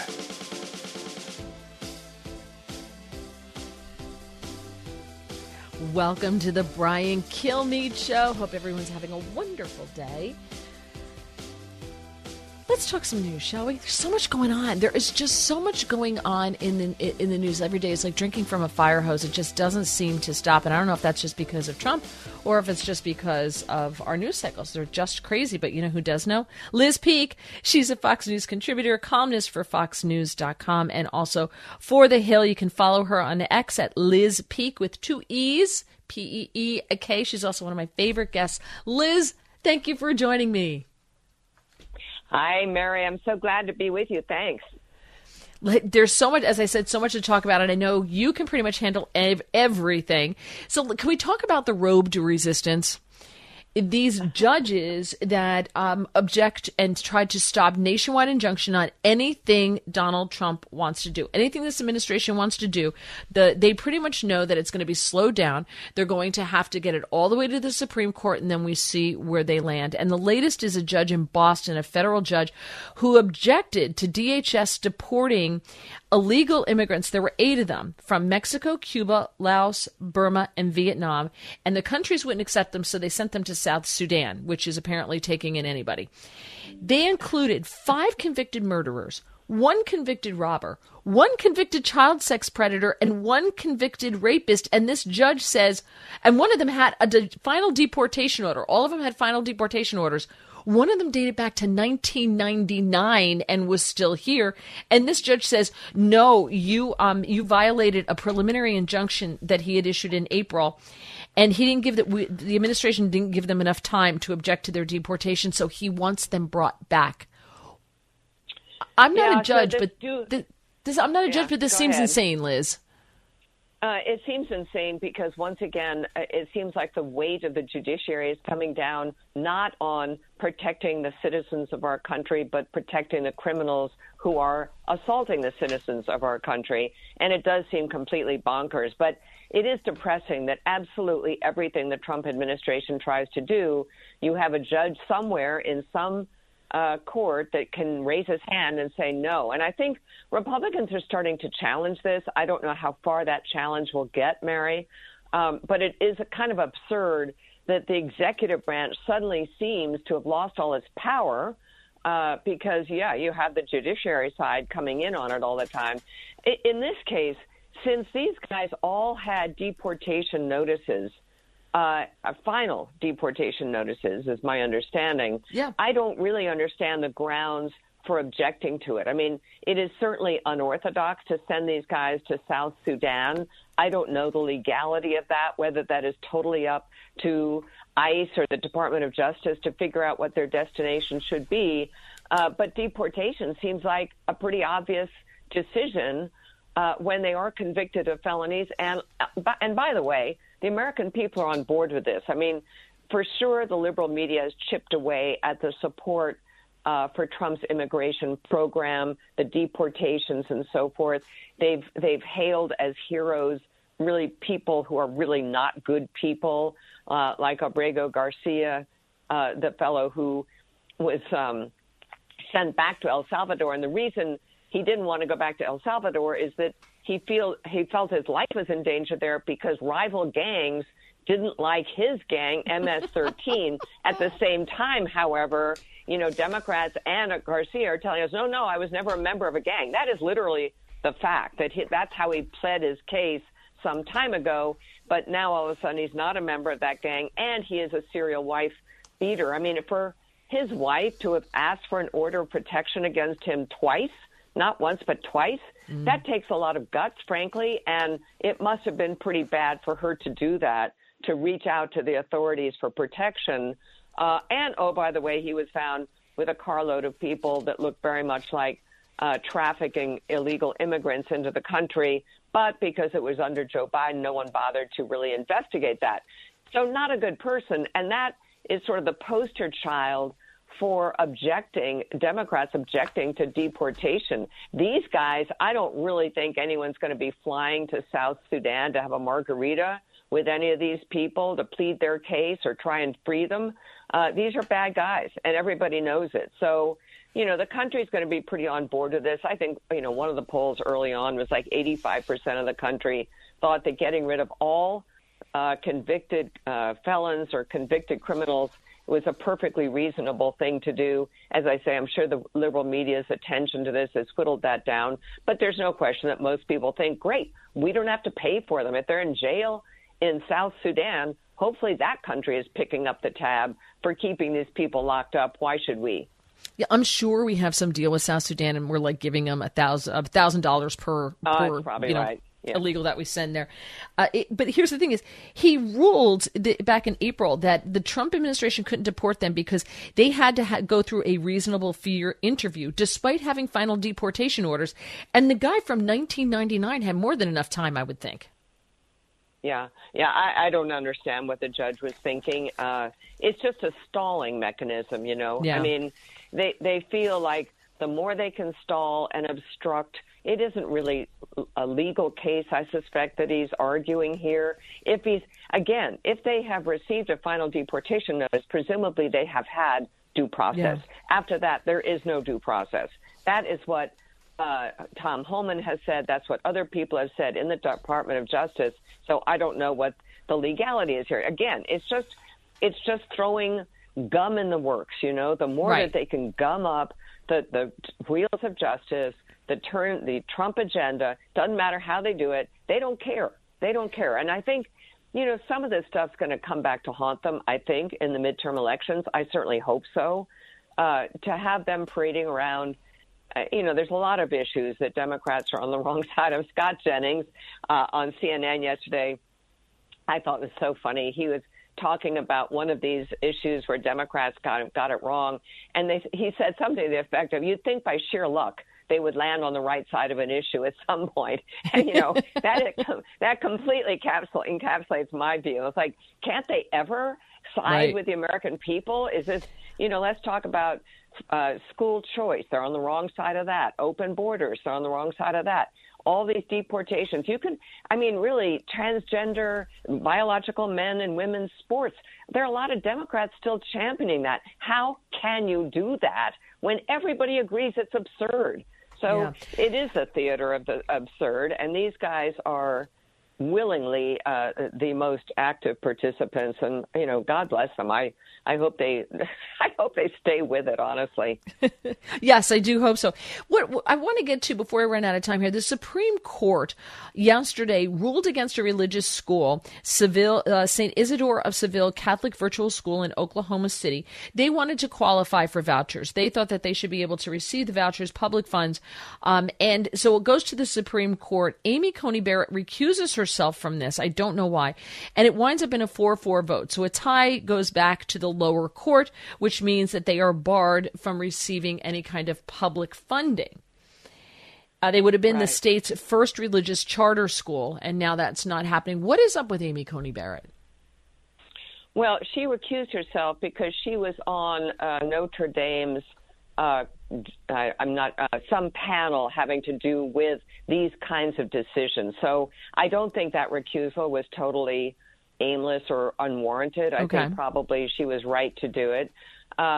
Welcome to the Brian Kilmeade Show. Hope everyone's having a wonderful day. Let's talk some news, shall we? There's so much going on. There is just so much going on in the news every day. It's like drinking from a fire hose. It just doesn't seem to stop. And I don't know if that's just because of Trump or if it's just because of our news cycles. They're just crazy. But you know who does know? Liz Peek. She's a Fox News contributor, columnist for FoxNews.com, and also for The Hill. You can follow her on X at Liz Peek with 2 E's, P-E-E-K. She's also one of my favorite guests. Liz, thank you for joining me. Hi, Mary. I'm so glad to be with you. Thanks. There's so much, as I said, so much to talk about, and I know you can pretty much handle everything. So can we talk about the robe to resistance? These judges that object and tried to stop nationwide injunction on anything Donald Trump wants to do, anything this administration wants to do, they pretty much know that it's going to be slowed down. They're going to have to get it all the way to the Supreme Court, and then we see where they land. And the latest is a judge in Boston, a federal judge, who objected to DHS deporting illegal immigrants. There were 8 of them from Mexico, Cuba, Laos, Burma, and Vietnam. And the countries wouldn't accept them, so they sent them to South Sudan, which is apparently taking in anybody. They included 5 convicted murderers, 1 convicted robber, 1 convicted child sex predator, and 1 convicted rapist. And this judge says, and one of them had a final deportation order. All of them had final deportation orders. One of them dated back to 1999 and was still here. And this judge says, no, you violated a preliminary injunction that he had issued in April. And he didn't give the administration didn't give them enough time to object to their deportation. So he wants them brought back. I'm not a judge, but I'm not a judge, but this seems insane, Liz. It seems insane because, once again, it seems like the weight of the judiciary is coming down not on protecting the citizens of our country, but protecting the criminals who are assaulting the citizens of our country. And it does seem completely bonkers. But it is depressing that absolutely everything the Trump administration tries to do, you have a judge somewhere in some court that can raise his hand and say no. And I think Republicans are starting to challenge this. I don't know how far that challenge will get, Mary, but it is kind of absurd that the executive branch suddenly seems to have lost all its power because, you have the judiciary side coming in on it all the time. In this case, since these guys all had deportation notices, final deportation notices is my understanding. Yeah. I don't really understand the grounds for objecting to it. I mean, it is certainly unorthodox to send these guys to South Sudan. I don't know the legality of that, whether that is totally up to ICE or the Department of Justice to figure out what their destination should be. But deportation seems like a pretty obvious decision when they are convicted of felonies. And by the way, the American people are on board with this. I mean, for sure, the liberal media has chipped away at the support for Trump's immigration program, the deportations and so forth. They've hailed as heroes really people who are really not good people, like Abrego Garcia, the fellow who was sent back to El Salvador. And the reason he didn't want to go back to El Salvador is that he felt his life was in danger there because rival gangs didn't like his gang, MS-13. At the same time, however, Democrats and Garcia are telling us, no, I was never a member of a gang. That is literally the fact. That's how he pled his case some time ago. But now all of a sudden he's not a member of that gang, and he is a serial wife beater. I mean, for his wife to have asked for an order of protection against him twice, not once but twice, that takes a lot of guts, frankly, and it must have been pretty bad for her to do that, to reach out to the authorities for protection. And, oh, by the way, he was found with a carload of people that looked very much like trafficking illegal immigrants into the country. But because it was under Joe Biden, no one bothered to really investigate that. So not a good person. And that is sort of the poster child for Democrats objecting to deportation. These guys, I don't really think anyone's going to be flying to South Sudan to have a margarita with any of these people to plead their case or try and free them. These are bad guys, and everybody knows it. So, the country's going to be pretty on board with this. I think, one of the polls early on was like 85% of the country thought that getting rid of all convicted felons or convicted criminals was a perfectly reasonable thing to do. As I say, I'm sure the liberal media's attention to this has whittled that down. But there's no question that most people think, great, we don't have to pay for them. If they're in jail in South Sudan, hopefully that country is picking up the tab for keeping these people locked up. Why should we? Yeah, I'm sure we have some deal with South Sudan, and we're like giving them $1,000 per probably right. Yeah. Illegal that we send there. But here's the thing is, he ruled back in April that the Trump administration couldn't deport them because they had to go through a reasonable fear interview, despite having final deportation orders. And the guy from 1999 had more than enough time, I would think. Yeah. I don't understand what the judge was thinking. It's just a stalling mechanism, Yeah. I mean, they feel like the more they can stall and obstruct, it isn't really a legal case, I suspect, that he's arguing here. If they have received a final deportation notice, presumably they have had due process. Yeah. After that, there is no due process. That is what Tom Homan has said. That's what other people have said in the Department of Justice. So I don't know what the legality is here. Again, it's just throwing gum in the works. The more that they can gum up the wheels of justice, the Trump agenda, doesn't matter how they do it, they don't care. And I think, some of this stuff's going to come back to haunt them, I think, in the midterm elections. I certainly hope so. To have them parading around, there's a lot of issues that Democrats are on the wrong side of. Scott Jennings on CNN yesterday, I thought was so funny. He was talking about one of these issues where Democrats got it wrong. And he said something to the effect of, you'd think by sheer luck they would land on the right side of an issue at some point. And, that completely encapsulates my view. It's like, can't they ever side with the American people? Is this, let's talk about school choice. They're on the wrong side of that. Open borders. They're on the wrong side of that. All these deportations. Really, transgender, biological men and women's sports. There are a lot of Democrats still championing that. How can you do that when everybody agrees it's absurd? So it is a theater of the absurd, and these guys are willingly the most active participants, and God bless them. I hope they stay with it, honestly. Yes, I do hope so. What I want to get to before I run out of time here, the Supreme Court yesterday ruled against a religious school, St. Isidore of Seville Catholic Virtual School in Oklahoma City. They wanted to qualify for vouchers. They thought that they should be able to receive the vouchers, public funds, and so it goes to the Supreme Court. Amy Coney Barrett recuses herself from this. I don't know why. And it winds up in a 4-4 vote. So a tie goes back to the lower court, which means that they are barred from receiving any kind of public funding. They would have been the state's first religious charter school, and now that's not happening. What is up with Amy Coney Barrett? Well, she recused herself because she was on Notre Dame's some panel having to do with these kinds of decisions. So I don't think that recusal was totally aimless or unwarranted. I think probably she was right to do it.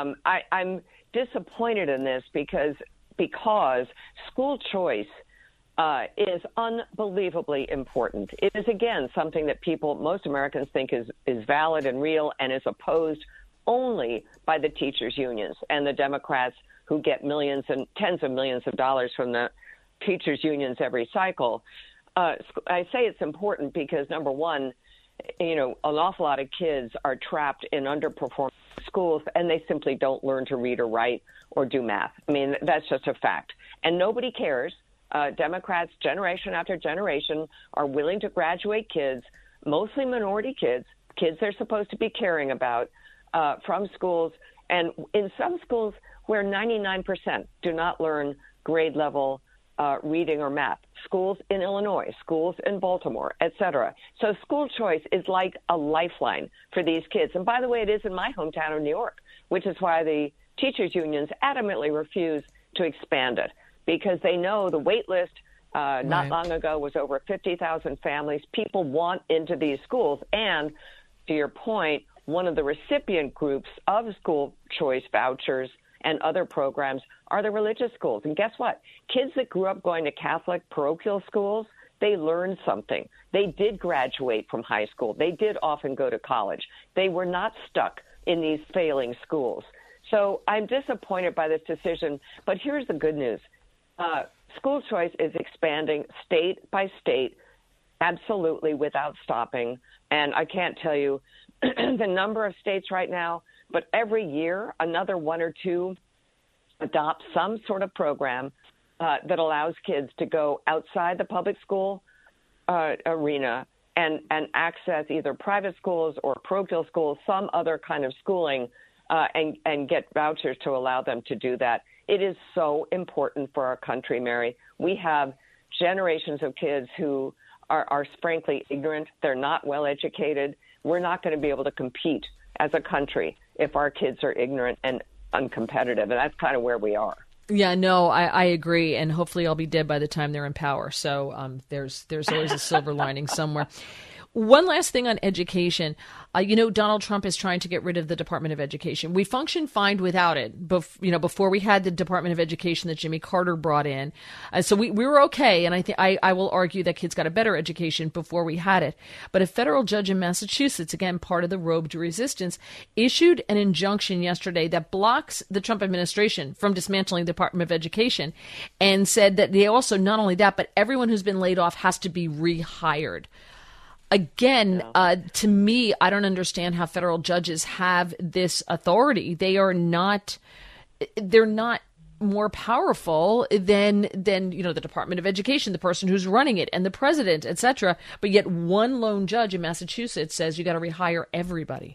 I'm disappointed in this because school choice is unbelievably important. It is, again, something that most Americans think is valid and real and is opposed only by the teachers' unions and the Democrats who get millions and tens of millions of dollars from the teachers' unions every cycle. I say it's important because, number one, an awful lot of kids are trapped in underperforming schools and they simply don't learn to read or write or do math. I mean, that's just a fact. And nobody cares. Democrats, generation after generation, are willing to graduate kids, mostly minority kids they're supposed to be caring about, from schools. And in some schools where 99% do not learn grade level reading or math, schools in Illinois, schools in Baltimore, et cetera. So school choice is like a lifeline for these kids. And by the way, it is in my hometown of New York, which is why the teachers' unions adamantly refuse to expand it, because they know the wait list not long ago was over 50,000 families. People want into these schools. And to your point, one of the recipient groups of school choice vouchers and other programs are the religious schools. And guess what? Kids that grew up going to Catholic parochial schools, they learned something. They did graduate from high school. They did often go to college. They were not stuck in these failing schools. So I'm disappointed by this decision. But here's the good news. School choice is expanding state by state, absolutely without stopping. And I can't tell you the number of states right now, but every year another one or two adopt some sort of program that allows kids to go outside the public school arena and access either private schools or parochial schools, some other kind of schooling, and get vouchers to allow them to do that. It is so important for our country, Mary. We have generations of kids who are frankly ignorant. They're not well educated. We're not going to be able to compete as a country if our kids are ignorant and uncompetitive. And that's kind of where we are. Yeah, no, I agree. And hopefully I'll be dead by the time they're in power. So there's always a silver lining somewhere. One last thing on education. Donald Trump is trying to get rid of the Department of Education. We functioned fine without it, before we had the Department of Education that Jimmy Carter brought in. So we were okay. And I will argue that kids got a better education before we had it. But a federal judge in Massachusetts, again, part of the robed resistance, issued an injunction yesterday that blocks the Trump administration from dismantling the Department of Education, and said that they also, not only that, but everyone who's been laid off has to be rehired. Again, to me, I don't understand how federal judges have this authority. They're not more powerful than the Department of Education, the person who's running it, and the president, et cetera. But yet one lone judge in Massachusetts says you got to rehire everybody.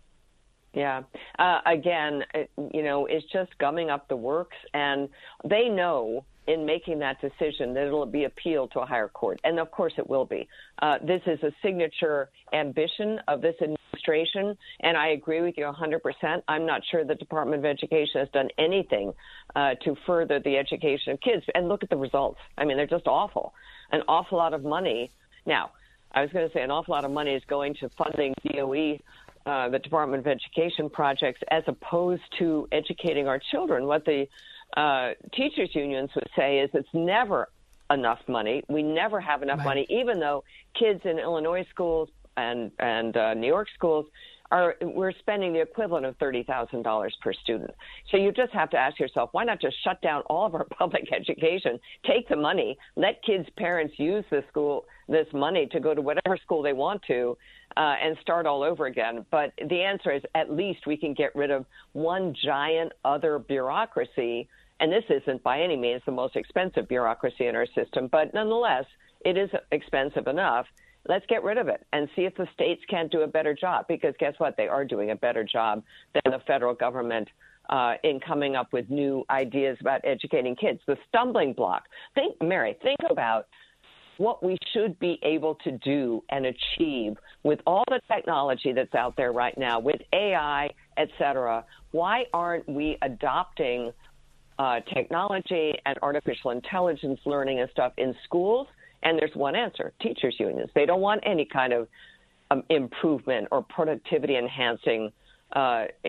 Yeah. Again, it's just gumming up the works, and they know in making that decision that it'll be appealed to a higher court. And of course it will be. This is a signature ambition of this administration. And I agree with you 100%. I'm not sure the Department of Education has done anything to further the education of kids. And look at the results. I mean, they're just awful. An awful lot of money. Now, I was going to say an awful lot of money is going to funding DOE, the Department of Education projects, as opposed to educating our children. What the teachers unions would say is it's never enough money. We never have enough money, even though kids in Illinois schools and New York schools we're spending the equivalent of $30,000 per student. So you just have to ask yourself, why not just shut down all of our public education, take the money, let kids' parents use this money to go to whatever school they want to, and start all over again. But the answer is at least we can get rid of one giant other bureaucracy. And this isn't by any means the most expensive bureaucracy in our system, but nonetheless, it is expensive enough. Let's get rid of it and see if the states can't do a better job, because guess what? They are doing a better job than the federal government in coming up with new ideas about educating kids. The stumbling block. Think about what we should be able to do and achieve with all the technology that's out there right now, with AI, et cetera. Why aren't we adopting technology and artificial intelligence learning and stuff in schools? And there's one answer: teachers' unions. They don't want any kind of improvement or productivity-enhancing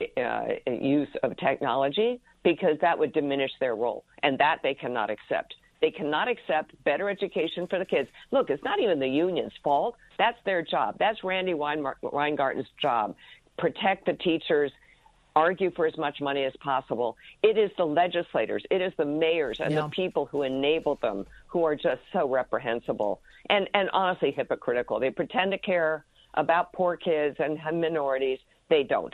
use of technology, because that would diminish their role, and that they cannot accept. They cannot accept better education for the kids. Look, it's not even the union's fault. That's their job. That's Randy Weingarten's job. Protect the teachers, argue for as much money as possible. It is the legislators, it is the mayors and the people who enable them who are just so reprehensible and honestly hypocritical. They pretend to care about poor kids and minorities. They don't.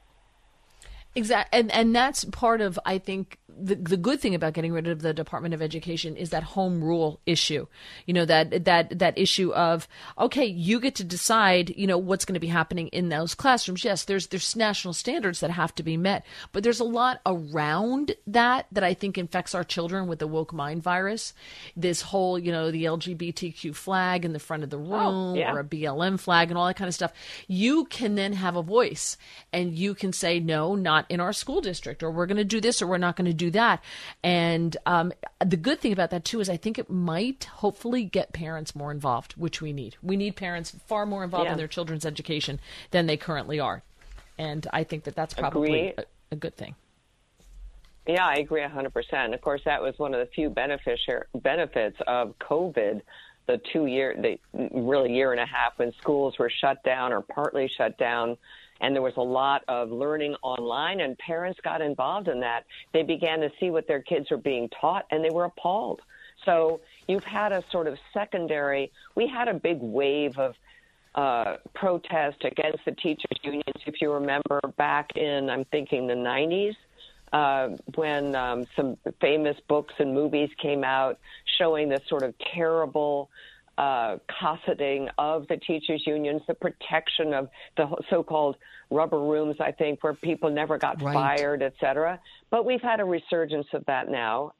Exactly. And that's part of, I think, the good thing about getting rid of the Department of Education is that home rule issue. You know, that issue of, okay, you get to decide, you know, what's going to be happening in those classrooms. Yes, there's national standards that have to be met, but there's a lot around that I think infects our children with the woke mind virus. This whole, you know, the LGBTQ flag in the front of the room or a BLM flag and all that kind of stuff. You can then have a voice and you can say, no, not in our school district, or we're going to do this, or we're not going to do that. And the good thing about that too is I think it might hopefully get parents more involved, which we need. We need parents far more involved in their children's education than they currently are. And I think that's probably a good thing. Yeah, I agree 100%. Of course, that was one of the few benefits of COVID, the year and a half when schools were shut down or partly shut down. And there was a lot of learning online, and parents got involved in that. They began to see what their kids were being taught, and they were appalled. So you've had a sort of we had a big wave of protest against the teachers' unions, if you remember, back in, I'm thinking, the 90s, when some famous books and movies came out showing this sort of terrible cosseting of the teachers' unions, the protection of the so-called rubber rooms, I think, where people never got fired, et cetera. But we've had a resurgence of that now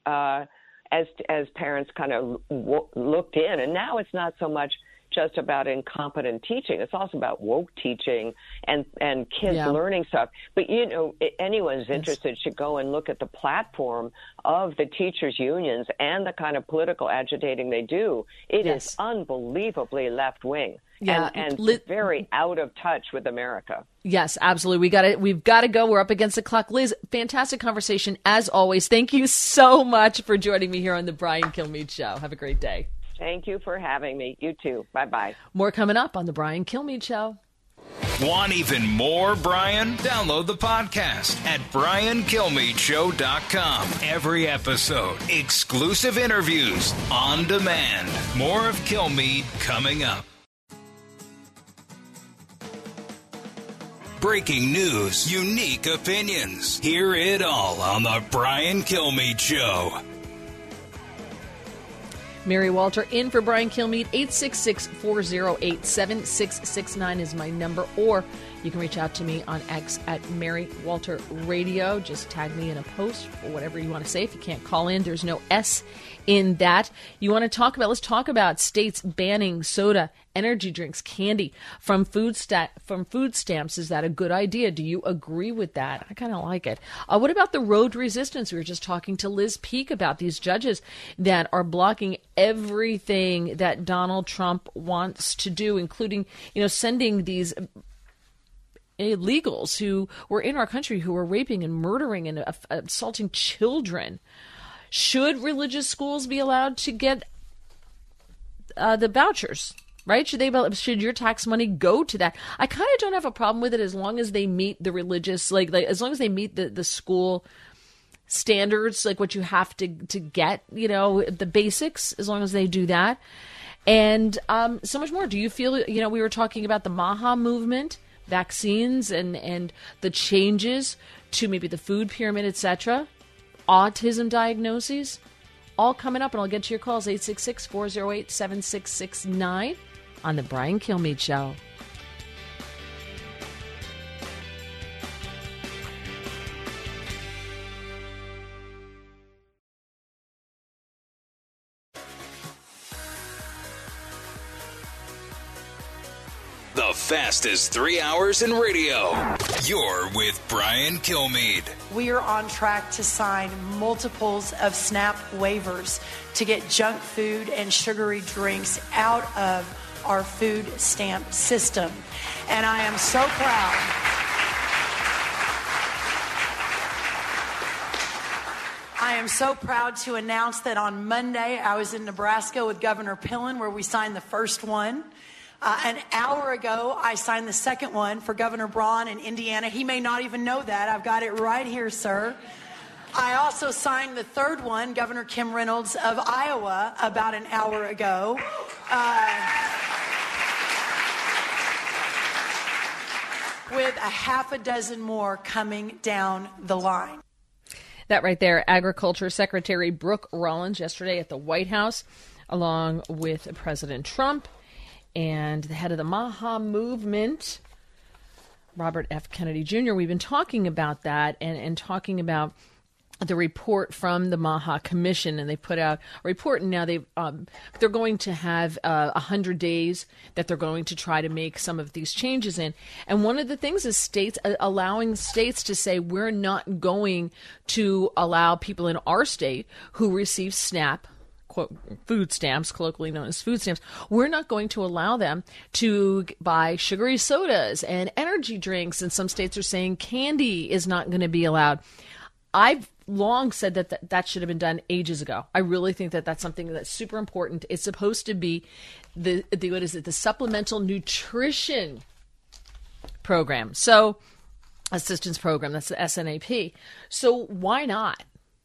as parents kind of looked in. And now it's not so much just about incompetent teaching. It's also about woke teaching and kids learning stuff. But, you know, anyone who's interested should go and look at the platform of the teachers' unions and the kind of political agitating they do. It is unbelievably left-wing and very out of touch with America. Yes, absolutely. We've got to go. We're up against the clock. Liz, fantastic conversation as always. Thank you so much for joining me here on the Brian Kilmeade Show. Have a great day. Thank you for having me. You too. Bye-bye. More coming up on the Brian Kilmeade Show. Want even more Brian? Download the podcast at briankilmeadshow.com. Every episode, exclusive interviews on demand. More of Kilmeade coming up. Breaking news, unique opinions. Hear it all on the Brian Kilmeade Show. Mary Walter in for Brian Kilmeade. 866-408-7669 is my number, or you can reach out to me on X at Mary Walter Radio. Just tag me in a post or whatever you want to say. If you can't call in, there's no S in that. Let's talk about states banning soda, energy drinks, candy from food stamps. Is that a good idea? Do you agree with that? I kind of like it. What about the road resistance? We were just talking to Liz Peek about these judges that are blocking everything that Donald Trump wants to do, including, sending these illegals who were in our country who were raping and murdering and assaulting children. Should religious schools be allowed to get the vouchers? Right? Should your tax money go to that? I kind of don't have a problem with it as long as they meet the religious, as long as they meet the school standards, like what you have to get, the basics, as long as they do that. And so much more. Do you feel, we were talking about the MAHA movement, vaccines and the changes to maybe the food pyramid, etc., autism diagnoses, all coming up, and I'll get to your calls, 866-408-7669 on the Brian Kilmeade Show. The fastest 3 hours in radio. You're with Brian Kilmeade. We are on track to sign multiples of SNAP waivers to get junk food and sugary drinks out of our food stamp system. And I am so proud. I I am so proud to announce that on Monday, I was in Nebraska with Governor Pillen, where we signed the first one. An hour ago, I signed the second one for Governor Braun in Indiana. He may not even know that. I've got it right here, sir. I also signed the third one, Governor Kim Reynolds of Iowa, about an hour ago. With a half a dozen more coming down the line. That right there, Agriculture Secretary Brooke Rollins yesterday at the White House, along with President Trump and the head of the MAHA movement, Robert F. Kennedy Jr. We've been talking about that and talking about the report from the MAHA Commission, and they put out a report, and now they're going to have 100 days that they're going to try to make some of these changes in. And one of the things is states allowing states to say, we're not going to allow people in our state who receive SNAP, quote, food stamps, colloquially known as food stamps, we're not going to allow them to buy sugary sodas and energy drinks. And some states are saying candy is not going to be allowed. I've long said that should have been done ages ago. I really think that that's something that's super important. It's supposed to be the supplemental nutrition program. So assistance program, that's the SNAP. So why not?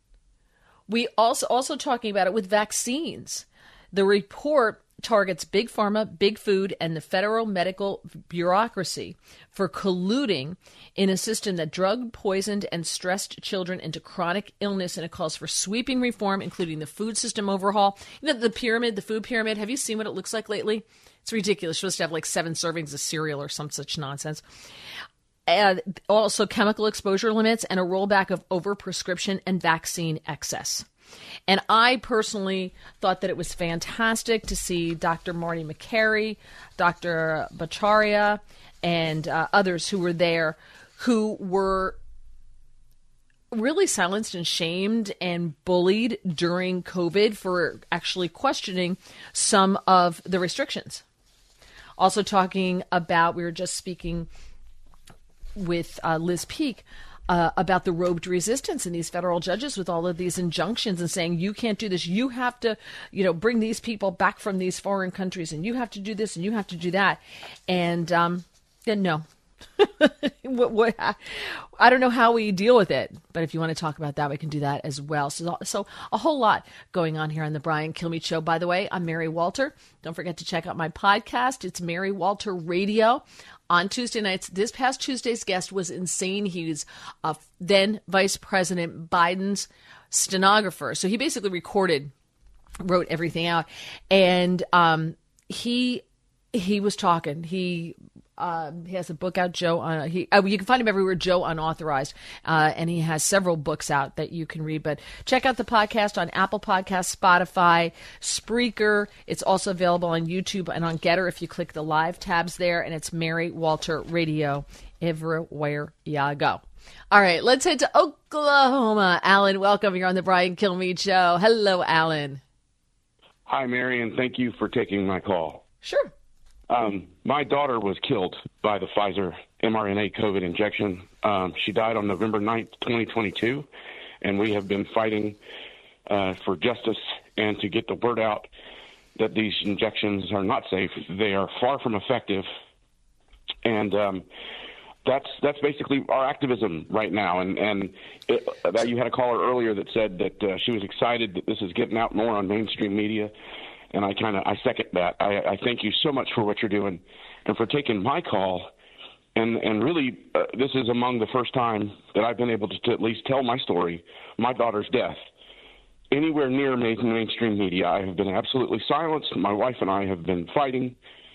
We also talking about it with vaccines. The report targets big pharma, big food, and the federal medical bureaucracy for colluding in a system that drugged, poisoned, and stressed children into chronic illness, and it calls for sweeping reform, including the food system overhaul. You know, the pyramid, the food pyramid, have you seen what it looks like lately? It's ridiculous. It's supposed to have like 7 servings of cereal or some such nonsense. And also chemical exposure limits and a rollback of overprescription and vaccine excess. And I personally thought that it was fantastic to see Dr. Marty Makary, Dr. Bhattacharya, and others who were there who were really silenced and shamed and bullied during COVID for actually questioning some of the restrictions. Also talking about, we were just speaking with Liz Peek about the robed resistance and these federal judges with all of these injunctions and saying, you can't do this. You have to, bring these people back from these foreign countries, and you have to do this and you have to do that. And then no. I don't know how we deal with it, but if you want to talk about that, we can do that as well. So a whole lot going on here on the Brian Kilmeade Show. By the way, I'm Mary Walter. Don't forget to check out my podcast. It's Mary Walter Radio. On Tuesday nights, this past Tuesday's guest was insane. He was then Vice President Biden's stenographer. So he basically wrote everything out. And he was talking. He has a book out, Joe. You can find him everywhere, Joe Unauthorized. And he has several books out that you can read. But check out the podcast on Apple Podcasts, Spotify, Spreaker. It's also available on YouTube and on Getter if you click the live tabs there. And it's Mary Walter Radio everywhere you go. All right, let's head to Oklahoma. Alan, welcome. You're on the Brian Kilmeade Show. Hello, Alan. Hi, Mary, and thank you for taking my call. Sure. My daughter was killed by the Pfizer mRNA COVID injection. She died on November 9th, 2022, and we have been fighting for justice and to get the word out that these injections are not safe. They are far from effective, and that's basically our activism right now. And you had a caller earlier that said that she was excited that this is getting out more on mainstream media. And I second that. I thank you so much for what you're doing and for taking my call. And really, this is among the first time that I've been able to at least tell my story, my daughter's death, anywhere near mainstream media. I have been absolutely silenced. My wife and I have been fighting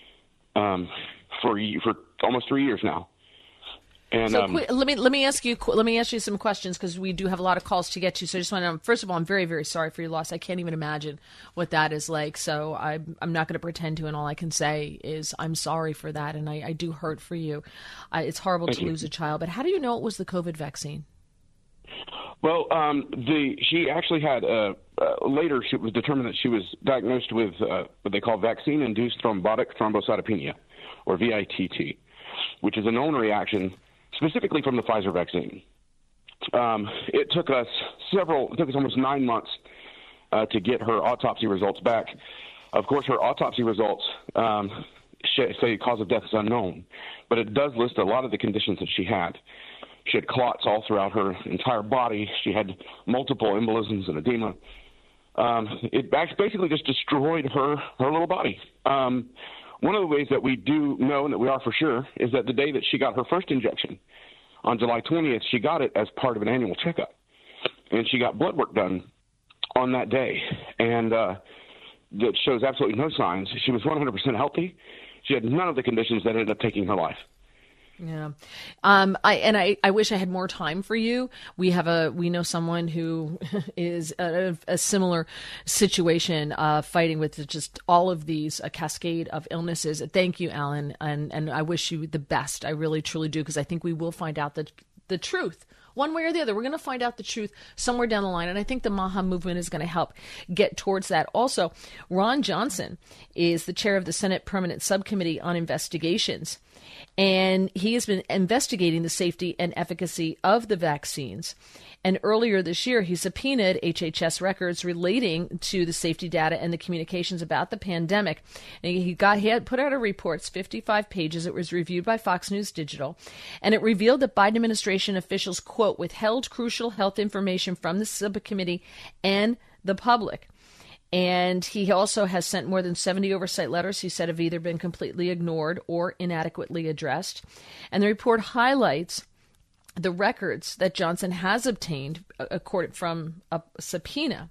for almost 3 years now. And, so let me ask you some questions, because we do have a lot of calls to get to. So I just want to, first of all, I'm very, very sorry for your loss. I can't even imagine what that is like. So I'm not going to pretend to, and all I can say is I'm sorry for that, and I do hurt for you. It's horrible to lose a child. But how do you know it was the COVID vaccine? Well, she actually had later it was determined that she was diagnosed with what they call vaccine-induced thrombotic thrombocytopenia, or VITT, which is a known reaction specifically from the Pfizer vaccine. It took us almost 9 months to get her autopsy results back. Of course, her autopsy results say cause of death is unknown, but it does list a lot of the conditions that she had. She had clots all throughout her entire body. She had multiple embolisms and edema. It basically just destroyed her little body. One of the ways that we do know and that we are for sure is that the day that she got her first injection, on July 20th, she got it as part of an annual checkup. And she got blood work done on that day. And that shows absolutely no signs. She was 100% healthy. She had none of the conditions that ended up taking her life. Yeah. I wish I had more time for you. We know someone who is a similar situation, fighting with just all of these, a cascade of illnesses. Thank you, Alan. And I wish you the best. I really, truly do. Because I think we will find out the truth one way or the other. We're going to find out the truth somewhere down the line. And I think the MAHA movement is going to help get towards that. Also, Ron Johnson is the chair of the Senate Permanent Subcommittee on Investigations. And he has been investigating the safety and efficacy of the vaccines. And earlier this year, he subpoenaed HHS records relating to the safety data and the communications about the pandemic. And he had put out a report, it's 55 pages. It was reviewed by Fox News Digital. And it revealed that Biden administration officials, quote, withheld crucial health information from the subcommittee and the public. And he also has sent more than 70 oversight letters he said have either been completely ignored or inadequately addressed. And the report highlights the records that Johnson has obtained from a subpoena.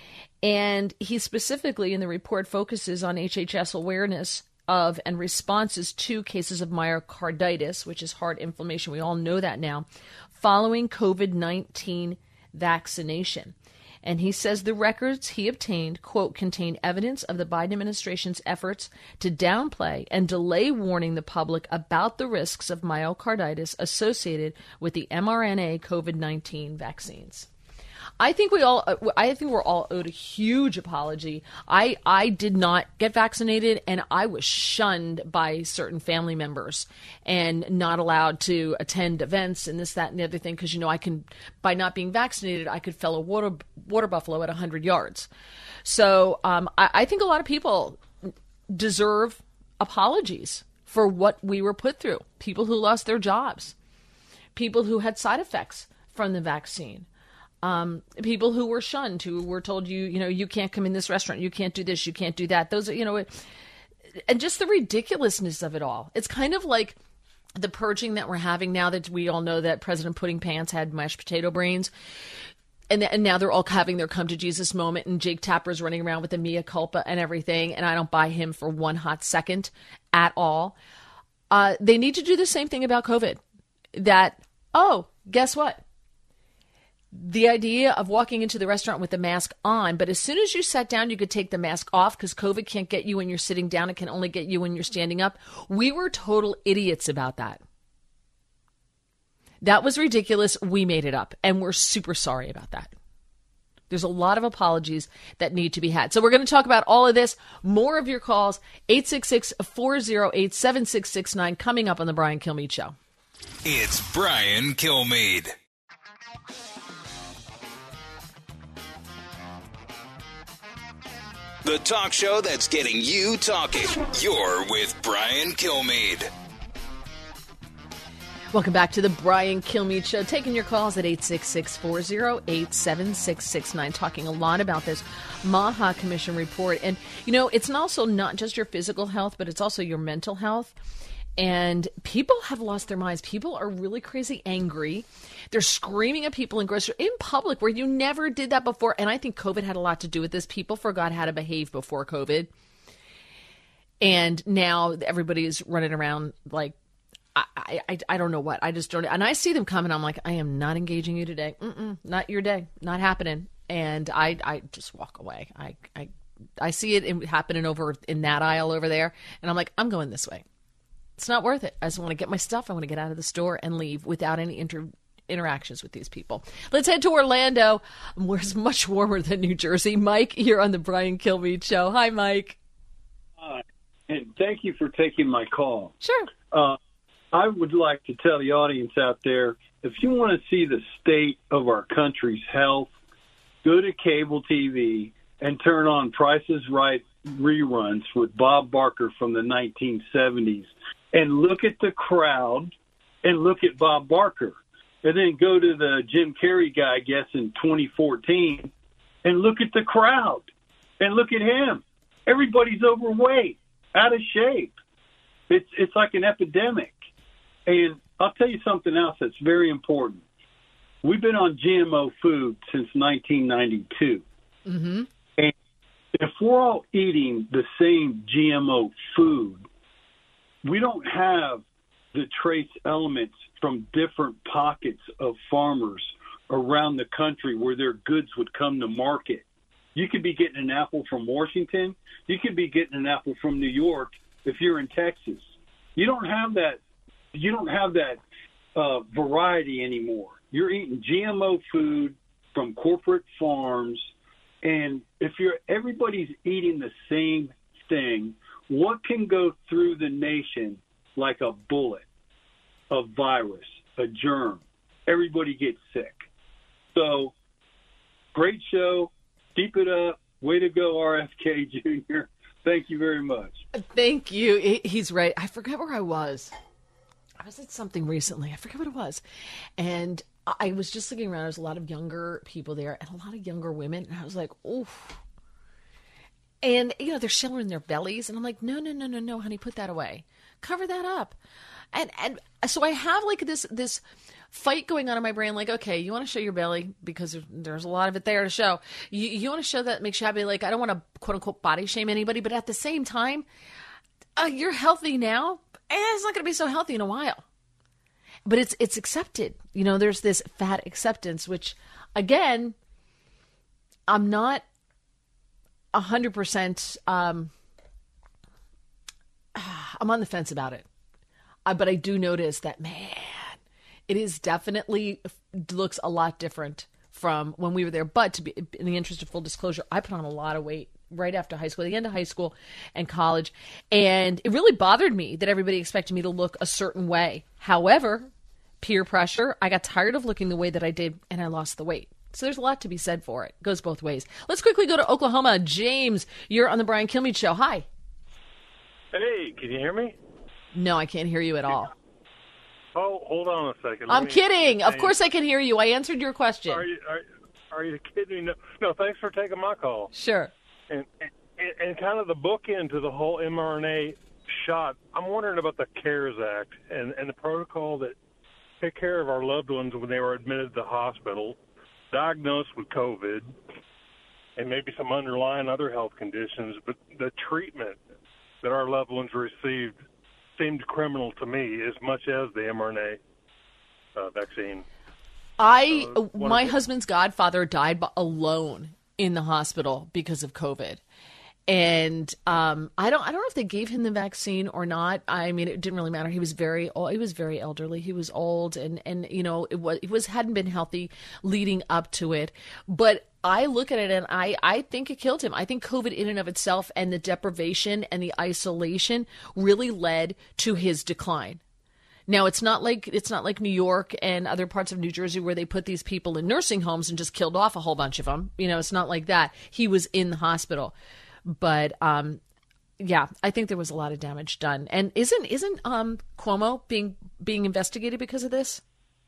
And he specifically in the report focuses on HHS awareness of and responses to cases of myocarditis, which is heart inflammation. We all know that now, following COVID-19 vaccination. And he says the records he obtained, quote, contain evidence of the Biden administration's efforts to downplay and delay warning the public about the risks of myocarditis associated with the mRNA COVID-19 vaccines. I think we're all owed a huge apology. I did not get vaccinated, and I was shunned by certain family members and not allowed to attend events and this, that, and the other thing because, by not being vaccinated, I could fell a water buffalo at 100 yards. So I think a lot of people deserve apologies for what we were put through. People who lost their jobs, people who had side effects from the vaccine. People who were shunned, who were told, you can't come in this restaurant, you can't do this, you can't do that. Those are, and just the ridiculousness of it all. It's kind of like the purging that we're having now that we all know that President Pudding Pants had mashed potato brains. And now they're all having their come to Jesus moment, and Jake Tapper's running around with the mea culpa and everything. And I don't buy him for one hot second at all. They need to do the same thing about COVID. That, guess what? The idea of walking into the restaurant with the mask on, but as soon as you sat down, you could take the mask off because COVID can't get you when you're sitting down. It can only get you when you're standing up. We were total idiots about that. That was ridiculous. We made it up, and we're super sorry about that. There's a lot of apologies that need to be had. So we're going to talk about all of this. More of your calls, 866-408-7669, coming up on the Brian Kilmeade Show. It's Brian Kilmeade. The talk show that's getting you talking. You're with Brian Kilmeade. Welcome back to the Brian Kilmeade Show. Taking your calls at 866-408-7669. Talking a lot about this MAHA Commission report. And, it's also not just your physical health, but it's also your mental health. And people have lost their minds. People are really crazy angry. They're screaming at people in public where you never did that before. And I think COVID had a lot to do with this. People forgot how to behave before COVID. And now everybody's running around like, I don't know what. I just don't. And I see them coming. I'm like, I am not engaging you today. Not your day. Not happening. And I just walk away. I see it happening over in that aisle over there. And I'm like, I'm going this way. It's not worth it. I just want to get my stuff. I want to get out of the store and leave without any interactions with these people. Let's head to Orlando, where it's much warmer than New Jersey. Mike, here on the Brian Kilmeade Show. Hi, Mike. Hi, and thank you for taking my call. Sure. I would like to tell the audience out there if you want to see the state of our country's health, go to cable TV and turn on Price is Right reruns with Bob Barker from the 1970s and look at the crowd and look at Bob Barker. And then go to the Jim Carrey guy, I guess, in 2014 and look at the crowd and look at him. Everybody's overweight, out of shape. It's like an epidemic. And I'll tell you something else that's very important. We've been on GMO food since 1992. Mm-hmm. And if we're all eating the same GMO food, we don't have the trace elements from different pockets of farmers around the country where their goods would come to market. You could be getting an apple from Washington. You could be getting an apple from New York if you're in Texas. You don't have that. You don't have that variety anymore. You're eating GMO food from corporate farms, and if everybody's eating the same thing, what can go through the nation like a bullet, a virus, a germ? Everybody gets sick. So, great show. Keep it up. Way to go, RFK Jr. Thank you very much. Thank you. He's right. I forget where I was. I was at something recently. I forget what it was. And I was just looking around. There's a lot of younger people there and a lot of younger women. And I was like, oof. And, they're showing their bellies. And I'm like, no, honey, put that away. Cover that up. And so I have like this fight going on in my brain. Like, okay, you want to show your belly because there's a lot of it there to show. You want to show that makes you happy. Like, I don't want to quote unquote body shame anybody, but at the same time, you're healthy now. And it's not going to be so healthy in a while. But it's accepted. There's this fat acceptance, which, again, I'm not 100%. I'm on the fence about it. But I do notice that, man, it is definitely looks a lot different from when we were there. But to be, in the interest of full disclosure, I put on a lot of weight right after high school, the end of high school and college. And it really bothered me that everybody expected me to look a certain way. However, peer pressure, I got tired of looking the way that I did and I lost the weight. So there's a lot to be said for it. It goes both ways. Let's quickly go to Oklahoma. James, you're on the Brian Kilmeade Show. Hi. Hey, can you hear me? No, I can't hear you at all. Oh, hold on a second. I'm kidding. Of course I can hear you. I answered your question. Are you kidding me? No, thanks for taking my call. Sure. And kind of the bookend to the whole mRNA shot, I'm wondering about the CARES Act and the protocol that take care of our loved ones when they were admitted to the hospital, diagnosed with COVID, and maybe some underlying other health conditions, but the treatment that our loved ones received seemed criminal to me as much as the mRNA vaccine. My husband's godfather died alone in the hospital because of COVID. And I don't know if they gave him the vaccine or not. I mean, it didn't really matter. He was very old. He was very elderly. He was old, and it hadn't been healthy leading up to it. But I look at it and I think it killed him. I think COVID in and of itself and the deprivation and the isolation really led to his decline. Now, it's not like New York and other parts of New Jersey where they put these people in nursing homes and just killed off a whole bunch of them. It's not like that. He was in the hospital. But, yeah, I think there was a lot of damage done. And isn't Cuomo being investigated because of this?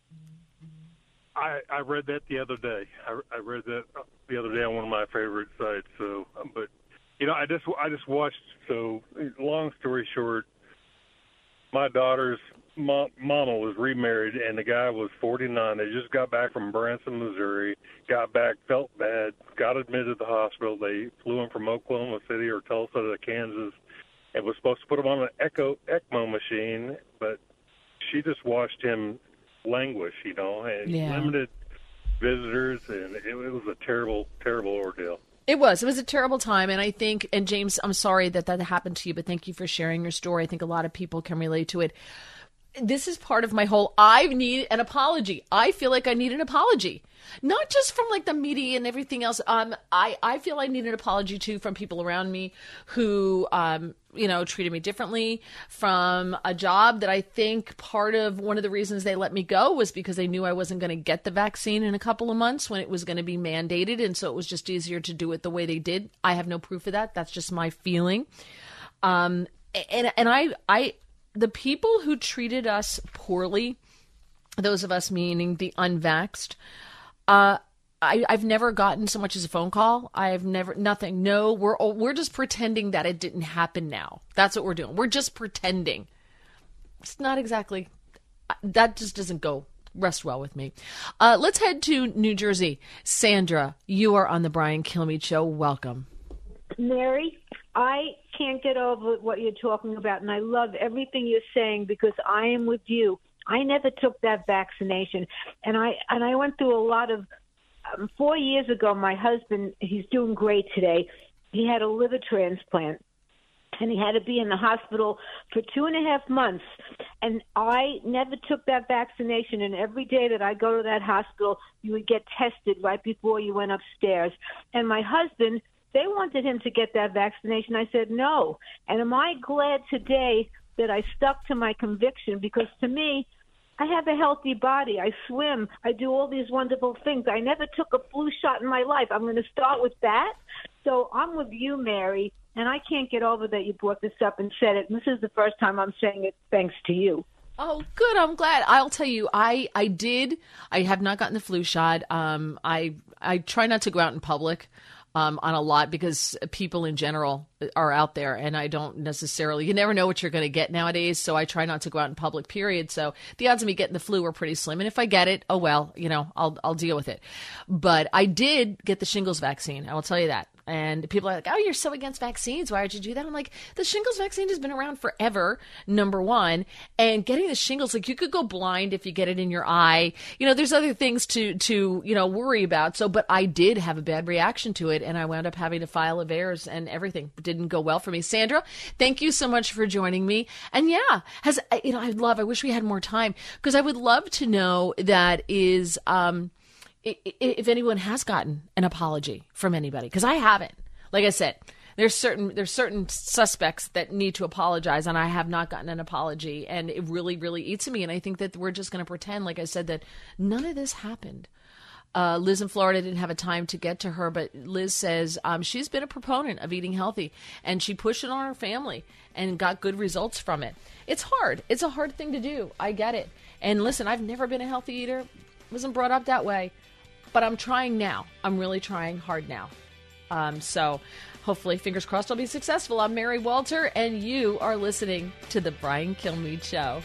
I read that the other day. I read that the other day on one of my favorite sites. So, but I just watched. So, long story short, my daughter's mama was remarried, and the guy was 49. They just got back from Branson, Missouri. Got back, felt bad, got admitted to the hospital. They flew him from Oklahoma City or Tulsa to Kansas, and was supposed to put him on an ECMO machine, but she just watched him languish, and limited visitors, and it was a terrible, terrible ordeal. It was a terrible time. And I think, and James, I'm sorry that happened to you, but thank you for sharing your story. I think a lot of people can relate to it. this is part of my whole, I need an apology. I feel like I need an apology. Not just from like the media and everything else. I feel I need an apology too from people around me who, treated me differently, from a job that I think part of one of the reasons they let me go was because they knew I wasn't going to get the vaccine in a couple of months when it was going to be mandated. And so it was just easier to do it the way they did. I have no proof of that. That's just my feeling. And the people who treated us poorly, those of us meaning the unvaxxed, I've never gotten so much as a phone call. Nothing. No, we're just pretending that it didn't happen now. That's what we're doing. We're just pretending. It's not exactly, that just doesn't rest well with me. Let's head to New Jersey. Sandra, you are on the Brian Kilmeade Show. Welcome. Mary, I can't get over what you're talking about, and I love everything you're saying because I am with you. I never took that vaccination, and I went through a lot of 4 years ago, my husband, he's doing great today. He had a liver transplant, and he had to be in the hospital for 2.5 months. And I never took that vaccination, and every day that I go to that hospital, you would get tested right before you went upstairs. And my husband, they wanted him to get that vaccination. I said no. And am I glad today that I stuck to my conviction? Because to me, I have a healthy body. I swim. I do all these wonderful things. I never took a flu shot in my life. I'm going to start with that. So I'm with you, Mary, and I can't get over that you brought this up and said it. And this is the first time I'm saying it thanks to you. Oh, good. I'm glad. I'll tell you, I have not gotten the flu shot. I try not to go out in public on a lot because people in general are out there, and I don't necessarily, you never know what you're going to get nowadays. So I try not to go out in public, period. So the odds of me getting the flu are pretty slim. And if I get it, oh, well, I'll deal with it. But I did get the shingles vaccine. I will tell you that. And people are like, oh, you're so against vaccines. Why did you do that? I'm like, the shingles vaccine has been around forever, number one. And getting the shingles, like you could go blind if you get it in your eye. There's other things to worry about. So, but I did have a bad reaction to it. And I wound up having to file a VAERS and everything. It didn't go well for me. Sandra, thank you so much for joining me. And yeah, I wish we had more time because I would love to know that is, if anyone has gotten an apology from anybody, because I haven't. Like I said, there's certain suspects that need to apologize, and I have not gotten an apology, and it really, really eats at me. And I think that we're just going to pretend, like I said, that none of this happened. Liz in Florida didn't have a time to get to her, but Liz says she's been a proponent of eating healthy, and she pushed it on her family and got good results from it. It's hard. It's a hard thing to do. I get it. And listen, I've never been a healthy eater. Wasn't brought up that way. But I'm trying now. I'm really trying hard now. So hopefully, fingers crossed, I'll be successful. I'm Mary Walter, and you are listening to The Brian Kilmeade Show.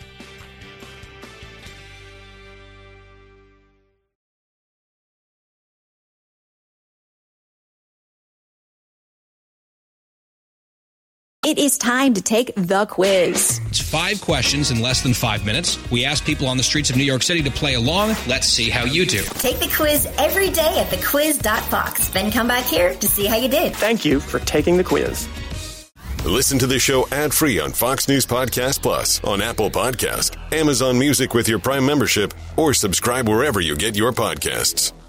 It is time to take the quiz. It's 5 questions in less than 5 minutes. We ask people on the streets of New York City to play along. Let's see how you do. Take the quiz every day at thequiz.fox. Then come back here to see how you did. Thank you for taking the quiz. Listen to the show ad-free on Fox News Podcast Plus, on Apple Podcast, Amazon Music with your Prime membership, or subscribe wherever you get your podcasts.